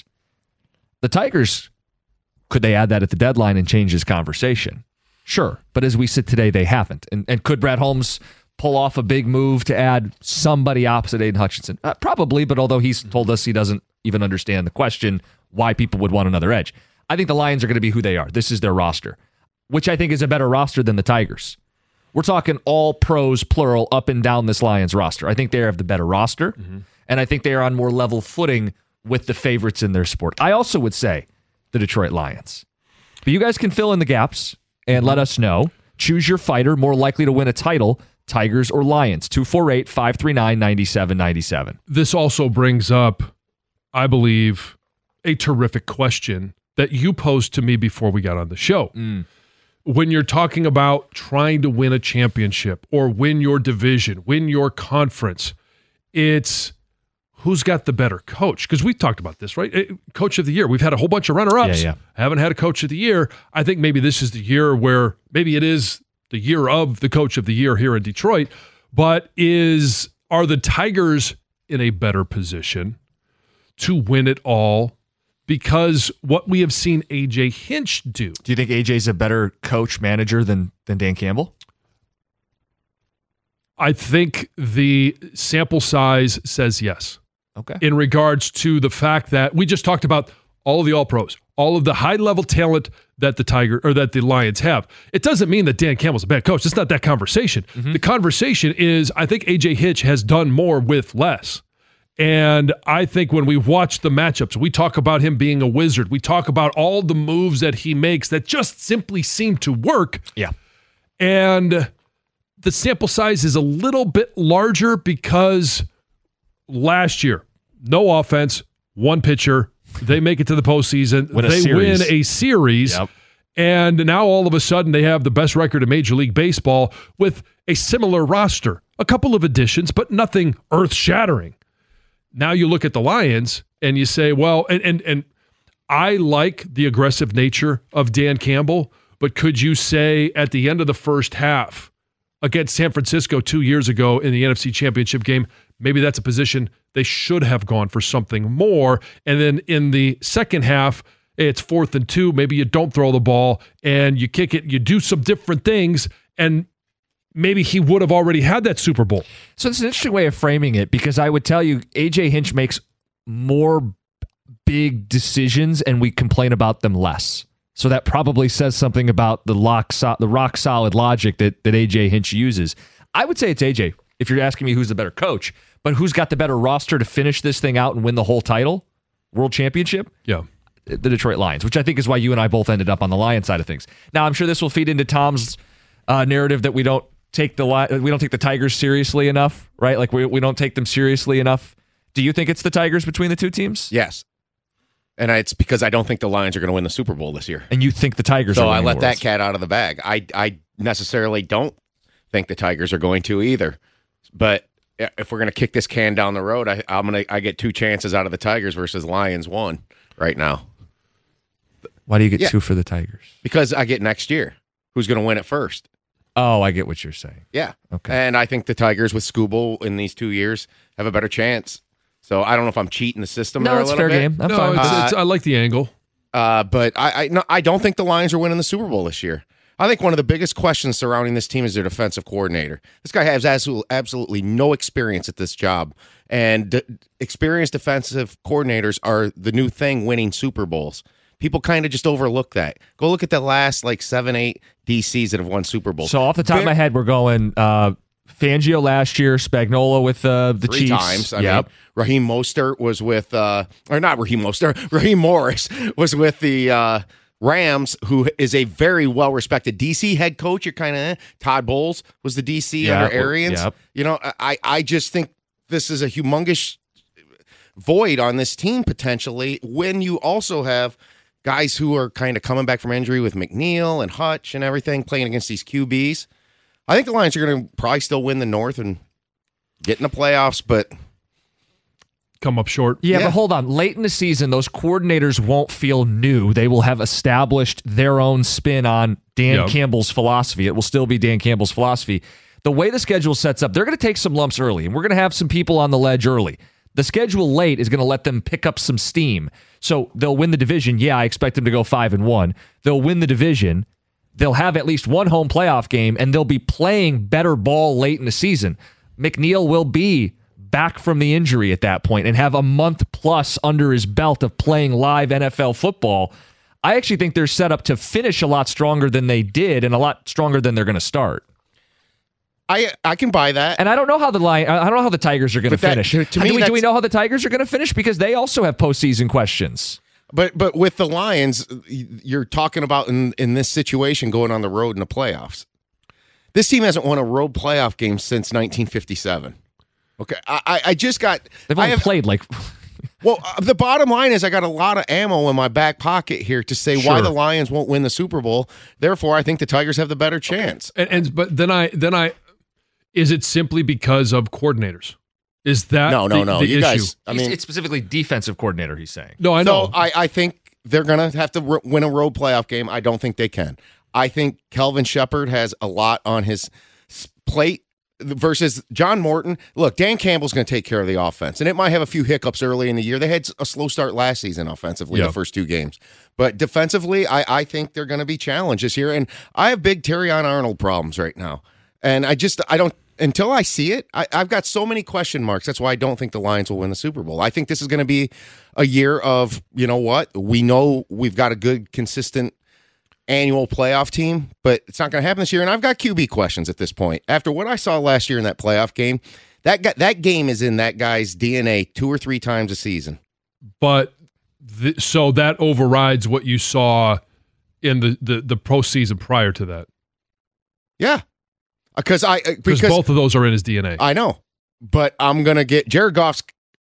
S10: The Tigers, could they add that at the deadline and change this conversation? Sure. But as we sit today, they haven't. And, and could Brad Holmes pull off a big move to add somebody opposite Aiden Hutchinson? Uh, probably, but although he's told us he doesn't even understand the question why people would want another edge. I think the Lions are going to be who they are. This is their roster, which I think is a better roster than the Tigers. We're talking all pros, plural, up and down this Lions roster. I think they have the better roster, mm-hmm. and I think they are on more level footing with the favorites in their sport. I also would say the Detroit Lions. But you guys can fill in the gaps and let us know. Choose your fighter more likely to win a title, Tigers or Lions. two four eight, five three nine, nine seven nine seven.
S11: This also brings up, I believe, a terrific question that you posed to me before we got on the show.
S10: Mm.
S11: When you're talking about trying to win a championship or win your division, win your conference, it's who's got the better coach? Because we've talked about this, right? Coach of the year. We've had a whole bunch of runner-ups.
S10: Yeah, yeah.
S11: Haven't had a coach of the year. I think maybe this is the year where maybe it is the year of the coach of the year here in Detroit, but is are the Tigers in a better position to win it all because what we have seen A J Hinch do?
S10: Do you think A J's a better coach manager than than Dan Campbell?
S11: I think the sample size says yes.
S10: Okay.
S11: In regards to the fact that we just talked about all of the all-pros, all of the high-level talent that the Tiger or that the Lions have. It doesn't mean that Dan Campbell's a bad coach. It's not that conversation. Mm-hmm. The conversation is, I think A J Hinch has done more with less. And I think when we watch the matchups, we talk about him being a wizard. We talk about all the moves that he makes that just simply seem to work.
S10: Yeah.
S11: And the sample size is a little bit larger because last year, no offense, one pitcher, they make it to the postseason.
S10: Win a
S11: they
S10: series.
S11: win a series.
S10: Yep.
S11: And now all of a sudden they have the best record in Major League Baseball with a similar roster. A couple of additions, but nothing earth-shattering. Now you look at the Lions and you say, well, and and, and I like the aggressive nature of Dan Campbell, but could you say at the end of the first half against San Francisco two years ago in the N F C Championship game, maybe that's a position they should have gone for something more. And then in the second half, it's fourth and two. Maybe you don't throw the ball and you kick it. You do some different things, and maybe he would have already had that Super Bowl.
S10: So it's an interesting way of framing it because I would tell you A J Hinch makes more big decisions and we complain about them less. So that probably says something about the lock so- the rock solid logic that, that A J Hinch uses. I would say it's A J if you're asking me who's the better coach, but who's got the better roster to finish this thing out and win the whole title? world championship?
S11: Yeah.
S10: The Detroit Lions, which I think is why you and I both ended up on the Lions side of things. Now, I'm sure this will feed into Tom's uh, narrative that we don't take the we don't take the Tigers seriously enough, right? Like we we don't take them seriously enough. Do you think it's the Tigers between the two teams?
S2: Yes. And it's because I don't think the Lions are going to win the Super Bowl this year.
S10: And you think the Tigers
S2: so
S10: are
S2: I
S10: winning
S2: let
S10: the
S2: that
S10: Worlds.
S2: cat out of the bag. I, I necessarily don't think the Tigers are going to either. But if we're going to kick this can down the road, I, I'm gonna I get two chances out of the Tigers versus Lions one right now.
S10: Why do you get
S2: Yeah.
S10: two for the Tigers?
S2: Because I get next year. Who's going to win it first?
S10: Oh, I get what you're saying.
S2: Yeah.
S10: Okay.
S2: And I think the Tigers with Skubal in these two years have a better chance. So I don't know if I'm cheating the system
S10: No,
S2: there a
S10: it's
S2: little
S10: fair
S2: bit.
S10: game. I'm
S11: no,
S10: fine with
S11: it's,
S10: that.
S11: it's, I like the angle.
S2: Uh, but I I, no, I don't think the Lions are winning the Super Bowl this year. I think one of the biggest questions surrounding this team is their defensive coordinator. This guy has absolutely, absolutely no experience at this job. And d- experienced defensive coordinators are the new thing winning Super Bowls. People kind of just overlook that. Go look at the last like seven, eight D Cs that have won Super Bowls.
S10: So off the top of my head, we're going uh, Fangio last year, Spagnuolo with uh, the
S2: Three
S10: Chiefs.
S2: times. I
S10: yep.
S2: mean, Raheem Mostert was with, uh, or not Raheem Mostert, Raheem Morris was with the uh, Rams, who is a very well-respected D C head coach. You're kind of, eh. Todd Bowles was the D C
S10: Yeah,
S2: under Arians.
S10: yep.
S2: You know, I, I just think this is a humongous void on this team potentially when you also have guys who are kind of coming back from injury with McNeil and Hutch and everything playing against these Q Bs. I think the Lions are going to probably still win the North and get in the playoffs, but
S11: come up short.
S10: Yeah,
S2: Yeah.
S10: but hold on. Late in the season, those coordinators won't feel new. They will have established their own spin on Dan
S11: Yep.
S10: Campbell's philosophy. It will still be Dan Campbell's philosophy. The way the schedule sets up, they're going to take some lumps early, and we're going to have some people on the ledge early. The schedule late is going to let them pick up some steam. So they'll win the division. Yeah, I expect them to go five and one. They'll win the division. They'll have at least one home playoff game, and they'll be playing better ball late in the season. McNeil will be back from the injury at that point and have a month plus under his belt of playing live N F L football. I actually think they're set up to finish a lot stronger than they did and a lot stronger than they're going to start.
S2: I I can buy that.
S10: And I don't know how the Lion, I don't know how the Tigers are going to
S2: But that-
S10: finish.
S2: to- to
S10: do,
S2: me,
S10: we, do
S2: that's-
S10: we know how the Tigers are going to finish? Because they also have postseason questions.
S2: But but with the Lions, you're talking about in, in this situation going on the road in the playoffs. This team hasn't won a road playoff game since nineteen fifty-seven. Okay, I I- I just got.
S10: They've
S2: I
S10: only
S2: have,
S10: played like.
S2: Well, uh, the bottom line is I got a lot of ammo in my back pocket here to say why
S11: Sure.
S2: the Lions won't win the Super Bowl. Therefore, I think the Tigers have the better chance.
S11: And, and but then I then I is it simply because of coordinators? Is that
S2: No, no,
S11: the,
S2: no.
S11: the
S2: You
S11: issue?
S2: guys- I mean-
S10: it's specifically defensive coordinator, he's saying.
S11: No, I know.
S2: So I, I think they're going to have to r- win a road playoff game. I don't think they can. I think Kelvin Shepard has a lot on his s- plate versus John Morton. Look, Dan Campbell's going to take care of the offense, and it might have a few hiccups early in the year. They had a slow start last season offensively,
S11: Yeah.
S2: the first two games. But defensively, I, I think they're going to be challenged this year. And I have big Terrion Arnold problems right now. And I just, I don't, until I see it, I, I've got so many question marks. That's why I don't think the Lions will win the Super Bowl. I think this is going to be a year of, you know what? We know we've got a good, consistent annual playoff team, but it's not going to happen this year. And I've got Q B questions at this point. After what I saw last year in that playoff game, that guy, that game is in that guy's D N A two or three times a season.
S11: But th- so that overrides what you saw in the the, the postseason prior to that.
S2: Yeah, because I uh,
S11: Because
S2: because
S11: both of those are in his D N A.
S2: I know, but I'm gonna get Jared Goff's.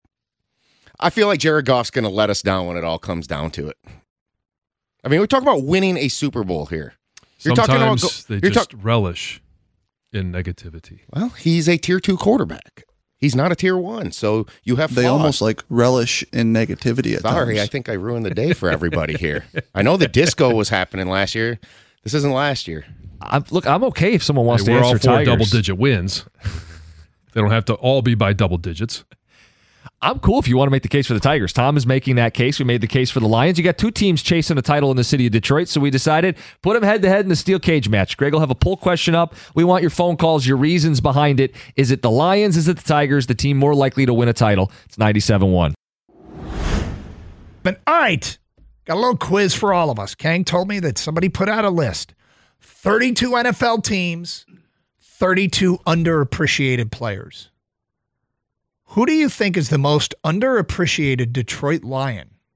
S2: I feel like Jared Goff's gonna let us down when it all comes down to it. I mean, we're talking about winning a Super Bowl here. You're
S11: Sometimes
S2: talking about go-
S11: they
S2: you're
S11: just
S2: talk-
S11: relish in negativity.
S2: Well, he's a tier two quarterback. He's not a tier one, so you have.
S21: They
S2: flaws.
S21: almost like relish in negativity at
S2: Sorry,
S21: times.
S2: I think I ruined the day for everybody here. I know the disco was happening last year. This isn't last year.
S10: I'm, look, I'm okay if someone wants
S11: Hey,
S10: to
S11: we're all
S10: answer
S11: for
S10: Tigers.
S11: double digit wins. They don't have to all be by double digits.
S10: I'm cool if you want to make the case for the Tigers. Tom is making that case. We made the case for the Lions. You got two teams chasing a title in the city of Detroit, so we decided put them head to head in a steel cage match. Greg will have a poll question up. We want your phone calls, your reasons behind it. Is it the Lions? Is it the Tigers? The team more likely to win a title? It's ninety-seven one.
S14: But all right, got a little quiz for all of us. Kang told me that somebody put out a list. thirty-two N F L teams, thirty-two underappreciated players. Who do you think is the most underappreciated Detroit Lion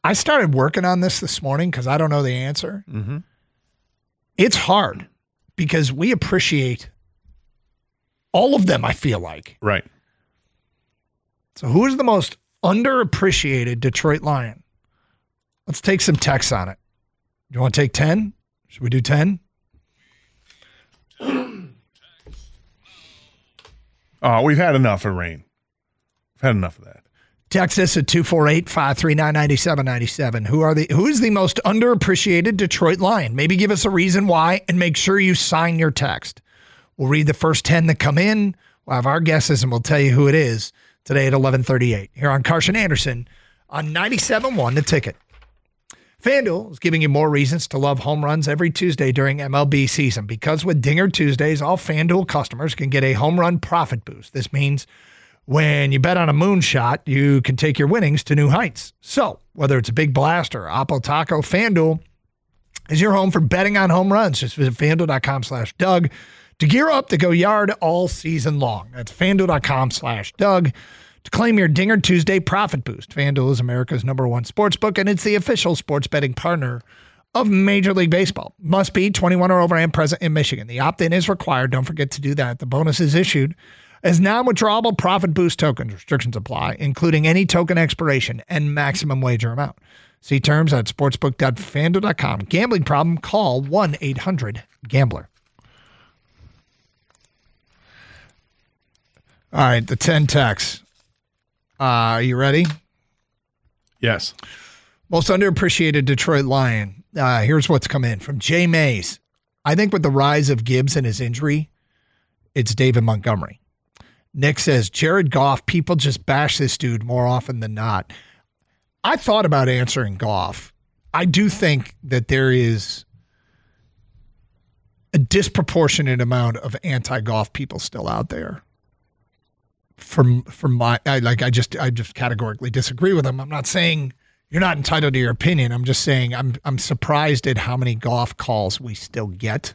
S14: I started working on this this morning because I don't know the answer.
S15: Mm-hmm.
S14: It's hard because we appreciate all of them, I feel like.
S15: Right.
S14: So who is the most underappreciated Detroit Lion? Let's take some texts on it. Do you want to take ten? Should we do ten?
S15: Oh, we've had enough of rain. We've had enough of that.
S14: Text us at two four eight, five three nine, nine seven nine seven. Who are the who is the most underappreciated Detroit Lion? Maybe give us a reason why and make sure you sign your text. We'll read the first ten that come in. We'll have our guesses and we'll tell you who it is today at eleven thirty-eight here on Carson Anderson on ninety-seven point one The Ticket. FanDuel is giving you more reasons to love home runs every Tuesday during M L B season because with Dinger Tuesdays, all FanDuel customers can get a home run profit boost. This means when you bet on a moonshot, you can take your winnings to new heights. So whether it's a big blast or Oppo Taco, FanDuel is your home for betting on home runs. Just visit FanDuel.com slash Doug to gear up to go yard all season long. That's FanDuel.com slash Doug to claim your Dinger Tuesday profit boost. FanDuel is America's number one sports book, and it's the official sports betting partner of Major League Baseball. Must be twenty-one or over and present in Michigan. The opt-in is required. Don't forget to do that. The bonus is issued as non-withdrawable profit boost tokens. Restrictions apply, including any token expiration and maximum wager amount. See terms at sportsbook dot fanduel dot com. Gambling problem? Call one eight hundred gambler. All right, the ten texts. Uh, are you ready?
S15: Yes.
S14: Most underappreciated Detroit Lion. Uh, here's what's come in from Jay Mays. I think with the rise of Gibbs and his injury, it's David Montgomery. Nick says, Jared Goff, people just bash this dude more often than not. I thought about answering Goff. I do think that there is a disproportionate amount of anti-Goff people still out there. From from my I, like I just I just categorically disagree with him. I'm not saying you're not entitled to your opinion. I'm just saying I'm I'm surprised at how many Goff calls we still get.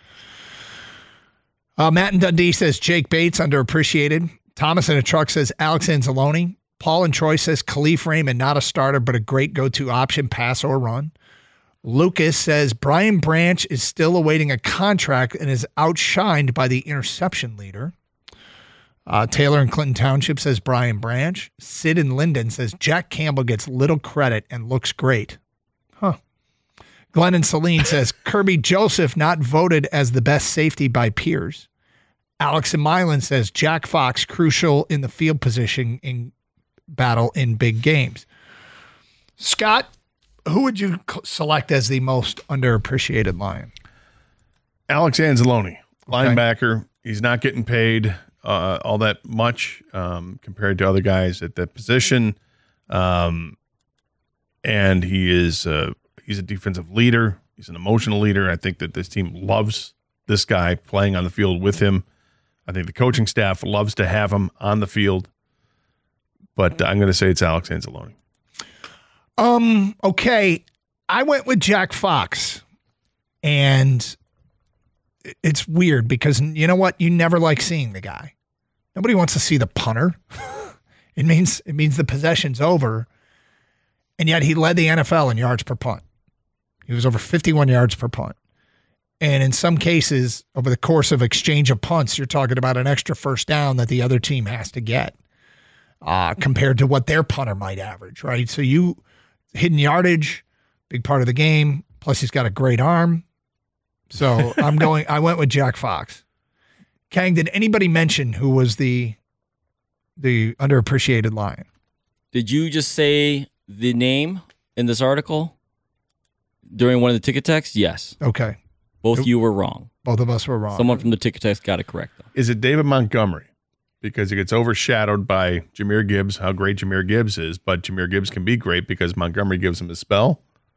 S14: Uh, Matt in Dundee says Jake Bates underappreciated. Thomas in a truck says Alex Anzalone. Paul in Troy says Khalif Raymond, not a starter but a great go-to option, pass or run. Lucas says Brian Branch is still awaiting a contract and is outshined by the interception leader. Uh, Taylor in Clinton Township says Brian Branch. Sid in Linden says Jack Campbell gets little credit and looks great. Huh. Glenn in Saline says Kirby Joseph not voted as the best safety by peers. Alex in Milan says Jack Fox crucial in the field position in battle in big games. Scott, who would you select as the most underappreciated Lion?
S15: Alex Anzalone, linebacker. Okay. He's not getting paid Uh, all that much um, compared to other guys at that position, um, and he is uh, he's a defensive leader. He's an emotional leader. I think that this team loves this guy playing on the field with him. I think the coaching staff loves to have him on the field. But I'm going to say it's Alex Anzalone.
S14: Um. Okay, I went with Jack Fox, and it's weird because you know what? You never like seeing the guy. Nobody wants to see the punter. It means it means the possession's over. And yet he led the N F L in yards per punt. He was over fifty-one yards per punt. And in some cases, over the course of exchange of punts, you're talking about an extra first down that the other team has to get uh, compared to what their punter might average, right? So you hidden yardage, big part of the game. Plus he's got a great arm. So I'm going, I went with Jack Fox. Kang, did anybody mention who was the the underappreciated Lion?
S16: Did you just say the name in this article during one of the ticket texts? Yes.
S14: Okay.
S16: Both of you were wrong.
S14: Both of us were wrong.
S16: Someone from the ticket text got it correct, though.
S15: Is it David Montgomery? Because it gets overshadowed by Jahmyr Gibbs, how great Jahmyr Gibbs is, but Jahmyr Gibbs can be great because Montgomery gives him a spell.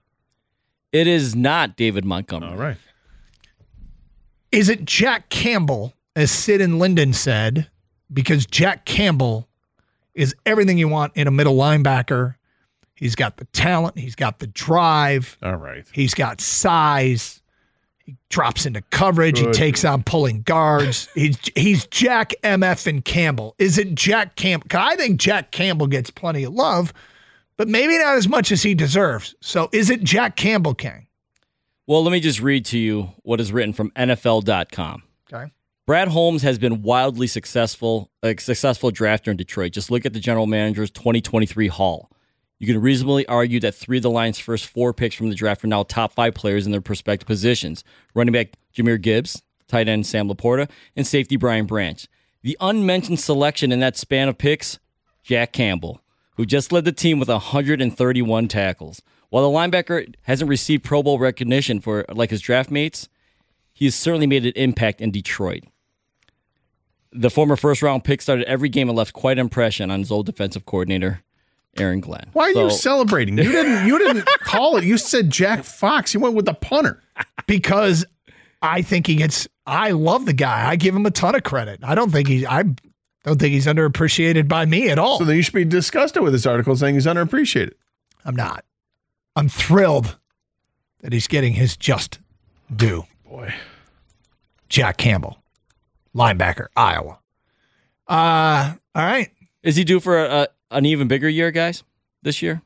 S16: It is not David Montgomery.
S15: All right.
S14: Is it Jack Campbell, as Sid and Linden said, because Jack Campbell is everything you want in a middle linebacker. He's got the talent. He's got the drive.
S15: All right.
S14: He's got size. He drops into coverage. Good. He takes on pulling guards. he's he's Jack M F and Campbell. Is it Jack Campbell? I think Jack Campbell gets plenty of love but maybe not as much as he deserves. So is it Jack Campbell, King?
S16: Well, let me just read to you what is written from N F L dot com.
S14: Okay.
S16: Brad Holmes has been wildly successful, a successful drafter in Detroit. Just look at the general manager's twenty twenty-three haul. You can reasonably argue that three of the Lions' first four picks from the draft are now top five players in their respective positions. Running back Jahmyr Gibbs, tight end Sam Laporta, and safety Brian Branch. The unmentioned selection in that span of picks, Jack Campbell, who just led the team with one hundred thirty-one tackles. While the linebacker hasn't received Pro Bowl recognition for like his draft mates, he has certainly made an impact in Detroit. The former first-round pick started every game and left quite an impression on his old defensive coordinator, Aaron Glenn.
S15: Why are
S16: So-
S15: you celebrating? You didn't. You didn't call it. You said Jack Fox. You went with the punter.
S14: Because I think he gets. I love the guy. I give him a ton of credit. I don't think he. I don't think he's underappreciated by me at all.
S15: So then you should be disgusted with this article saying he's underappreciated.
S14: I'm not. I'm thrilled that he's getting his just due.
S15: Boy,
S14: Jack Campbell, linebacker, Iowa. Uh, all right.
S16: Is he due for a, a, an even bigger year, guys, this year?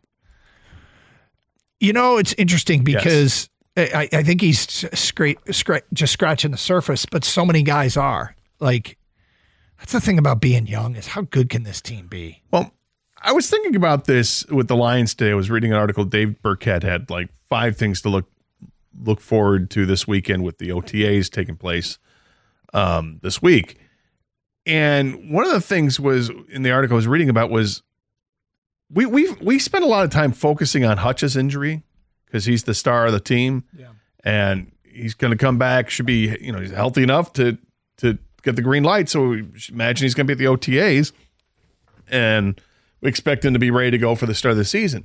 S14: You know, it's interesting because I, I think he's scra- scra- just scratching the surface, but so many guys are. Like, that's the thing about being young is how good can this team be?
S15: Well, I was thinking about this with the Lions today. I was reading an article. Dave Burkett had like five things to look look forward to this weekend with the O T As taking place um, this week. And one of the things was in the article I was reading about was we we we spent a lot of time focusing on Hutch's injury because he's the star of the team, yeah. and he's going to come back. Should be you know he's healthy enough to to get the green light. So we imagine he's going to be at the O T As, and we expect him to be ready to go for the start of the season.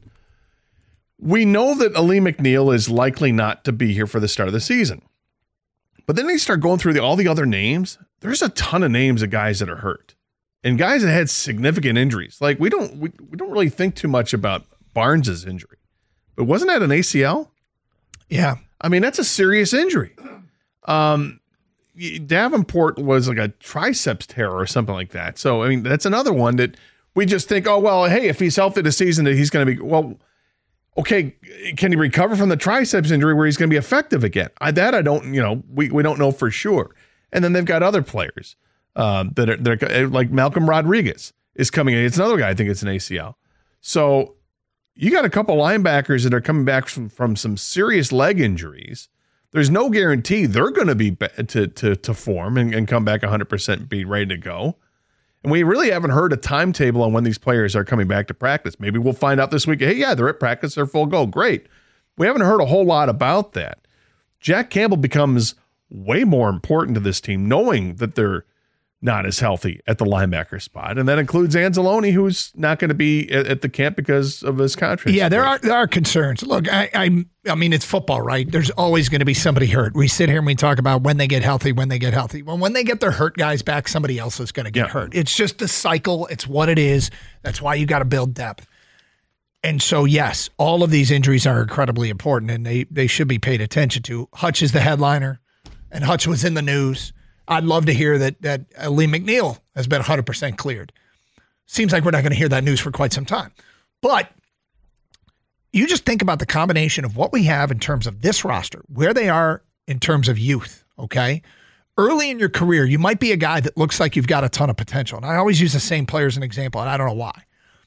S15: We know that Ali McNeil is likely not to be here for the start of the season. But then they start going through the, all the other names. There's a ton of names of guys that are hurt and guys that had significant injuries. Like we don't we, we don't really think too much about Barnes's injury, but wasn't that an A C L?
S14: Yeah,
S15: I mean that's a serious injury. Um, Davenport was like a triceps tear or something like that. So I mean that's another one that we just think, oh well, hey, if he's healthy this season, that he's going to be well. Okay, can he recover from the triceps injury where he's going to be effective again? I, that I don't, you know, we, we don't know for sure. And then they've got other players um, that are they're like Malcolm Rodriguez is coming in. It's another guy. I think it's an A C L. So you got a couple linebackers that are coming back from, from some serious leg injuries. There's no guarantee they're going to be to to to form and, and come back one hundred percent and be ready to go. And we really haven't heard a timetable on when these players are coming back to practice. Maybe we'll find out this week. Hey, yeah, they're at practice. They're full go. Great. We haven't heard a whole lot about that. Jack Campbell becomes way more important to this team, knowing that they're not as healthy at the linebacker spot. And that includes Anzalone, who's not going to be at, at the camp because of his contract.
S14: Yeah, there are there are concerns. Look, I I, I mean, it's football, right? There's always going to be somebody hurt. We sit here and we talk about when they get healthy, when they get healthy. Well, when they get their hurt guys back, somebody else is going to get yeah. hurt. It's just a cycle. It's what it is. That's why you got to build depth. And so, yes, all of these injuries are incredibly important, and they they should be paid attention to. Hutch is the headliner, and Hutch was in the news. I'd love to hear that that Lee McNeil has been one hundred percent cleared. Seems like we're not going to hear that news for quite some time. But you just think about the combination of what we have in terms of this roster, where they are in terms of youth, okay? Early in your career, you might be a guy that looks like you've got a ton of potential. And I always use the same player as an example, and I don't know why.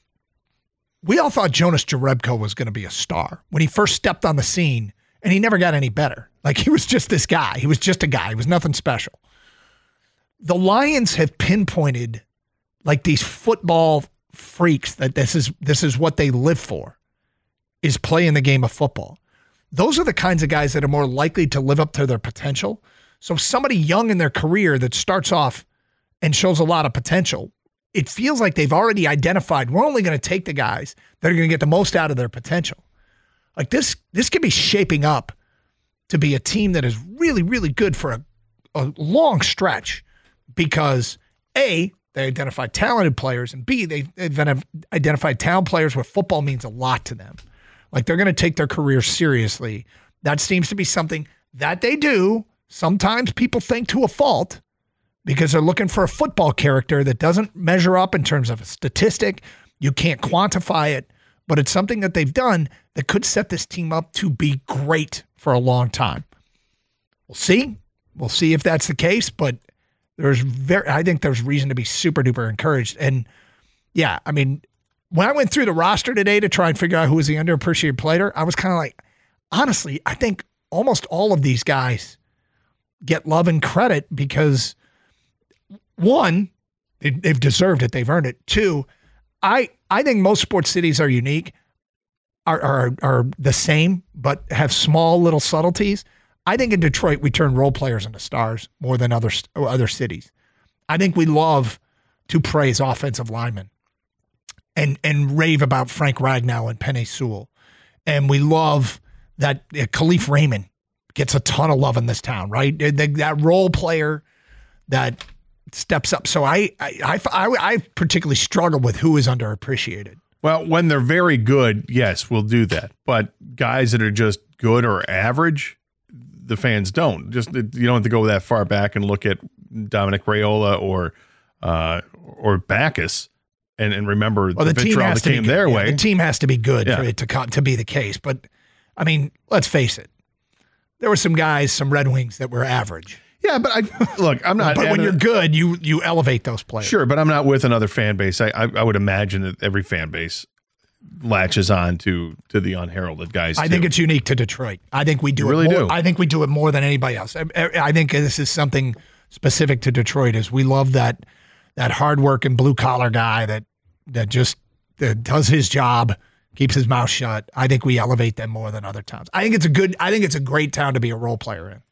S14: We all thought Jonas Jerebko was going to be a star when he first stepped on the scene, and he never got any better. Like, he was just this guy. He was just a guy. He was nothing special. The Lions have pinpointed like these football freaks that this is this is what they live for, is playing the game of football. Those are the kinds of guys that are more likely to live up to their potential. So somebody young in their career that starts off and shows a lot of potential, it feels like they've already identified, we're only going to take the guys that are going to get the most out of their potential. Like this, this could be shaping up to be a team that is really, really good for a, a long stretch. Because A, they identified talented players, and B, they've identified talent players where football means a lot to them. Like they're going to take their career seriously. That seems to be something that they do. Sometimes people think to a fault because they're looking for a football character that doesn't measure up in terms of a statistic. You can't quantify it, but it's something that they've done that could set this team up to be great for a long time. We'll see. We'll see if that's the case, but there's very, I think there's reason to be super duper encouraged. And yeah, I mean, when I went through the roster today to try and figure out who was the underappreciated player, I was kind of like, honestly, I think almost all of these guys get love and credit because one, they, they've deserved it. They've earned it. Two, I, I think most sports cities are unique, are, are, are the same, but have small little subtleties. I think in Detroit, we turn role players into stars more than other, other cities. I think we love to praise offensive linemen and, and rave about Frank Ragnow and Penei Sewell. And we love that uh, Khalif Raymond gets a ton of love in this town, right? That, that role player that steps up. So I, I, I, I particularly struggle with who is underappreciated.
S15: Well, when they're very good, yes, we'll do that. But guys that are just good or average, the fans don't. Just you don't have to go that far back and look at Dominic Raiola or uh, or Backus and, and remember
S14: well,
S15: the,
S14: the
S15: vitriol that came their
S14: yeah,
S15: way.
S14: The team has to be good
S15: Yeah.
S14: for it to come, to be the case. But I mean, let's face it. There were some guys, some Red Wings that were average.
S15: Yeah, but I look, I'm not.
S14: But when you're good, you you elevate those players.
S15: Sure, but I'm not with another fan base. I, I I would imagine that every fan base latches on to to the unheralded guys.
S14: I
S15: too.
S14: think it's unique to Detroit. I think we do
S15: You
S14: it
S15: really
S14: more,
S15: do.
S14: I think we do it more than anybody else. I, I think this is something specific to Detroit. Is we love that that hardworking blue collar guy that that just that does his job, keeps his mouth shut. I think we elevate them more than other towns. I think it's a good. I think it's a great town to be a role player in.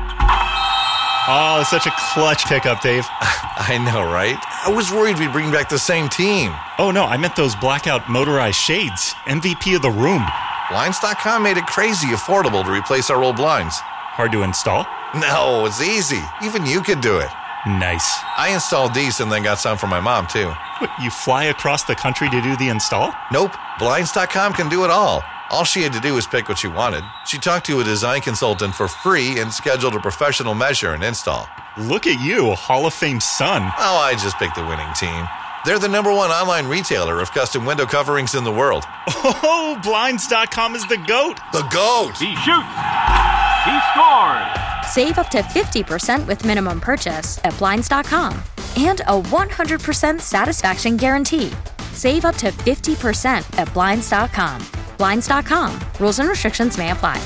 S1: Oh, such a clutch pickup, Dave.
S9: I know, right? I was worried we'd bring back the same team.
S1: Oh, no, I meant those blackout motorized shades. M V P of the room.
S9: Blinds dot com made it crazy affordable to replace our old blinds.
S1: Hard to install?
S9: No, it's easy. Even you could do it.
S1: Nice.
S9: I installed these and then got some for my mom, too.
S1: What, you fly across the country to do the install?
S9: Nope. Blinds dot com can do it all. All she had to do was pick what she wanted. She talked to a design consultant for free and scheduled a professional measure and install.
S1: Look at you, Hall of Fame son.
S9: Oh, I just picked the winning team. They're the number one online retailer of custom window coverings in the world.
S1: Oh, Blinds dot com is the GOAT.
S9: The GOAT.
S3: He shoots. He scores.
S4: Save up to fifty percent with minimum purchase at Blinds dot com and a one hundred percent satisfaction guarantee. Save up to fifty percent at Blinds dot com. Blinds dot com. Rules and restrictions may apply.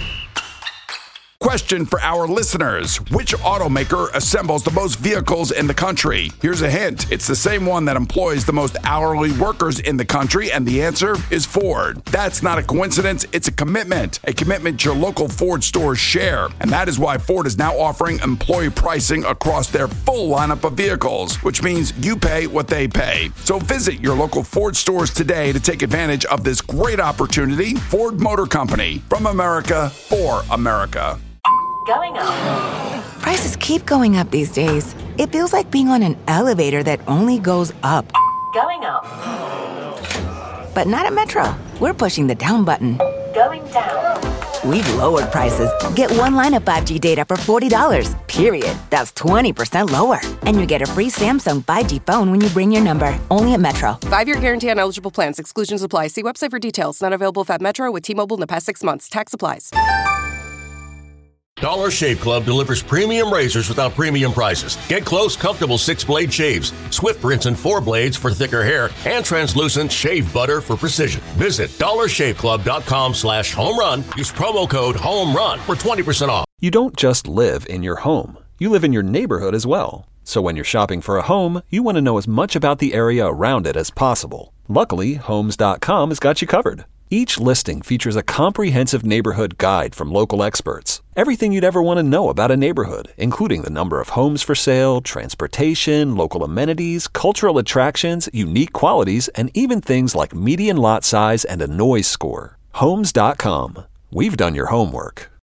S5: Question for our listeners. Which automaker assembles the most vehicles in the country? Here's a hint. It's the same one that employs the most hourly workers in the country, and the answer is Ford. That's not a coincidence. It's a commitment. A commitment your local Ford stores share. And that is why Ford is now offering employee pricing across their full lineup of vehicles, which means you pay what they pay. So visit your local Ford stores today to take advantage of this great opportunity. Ford Motor Company. From America, for America.
S6: Going up.
S7: Prices keep going up these days. It feels like being on an elevator that only goes up.
S6: Going up.
S7: But not at Metro. We're pushing the down button.
S6: Going down.
S7: We've lowered prices. Get one line of five G data for forty dollars, period. That's twenty percent lower. And you get a free Samsung five G phone when you bring your number. Only at Metro.
S8: Five-year guarantee on eligible plans. Exclusions apply. See website for details. Not available if at Metro with T-Mobile in the past six months. Tax applies.
S13: Dollar Shave Club delivers premium razors without premium prices. Get close, comfortable six-blade shaves, Swift rinse and four blades for thicker hair, and translucent shave butter for precision. Visit dollar shave club dot com slash home run. Use promo code HOMERUN for twenty percent off.
S22: You don't just live in your home. You live in your neighborhood as well. So when you're shopping for a home, you want to know as much about the area around it as possible. Luckily, Homes dot com has got you covered. Each listing features a comprehensive neighborhood guide from local experts. Everything you'd ever want to know about a neighborhood, including the number of homes for sale, transportation, local amenities, cultural attractions, unique qualities, and even things like median lot size and a noise score. Homes dot com. We've done your homework.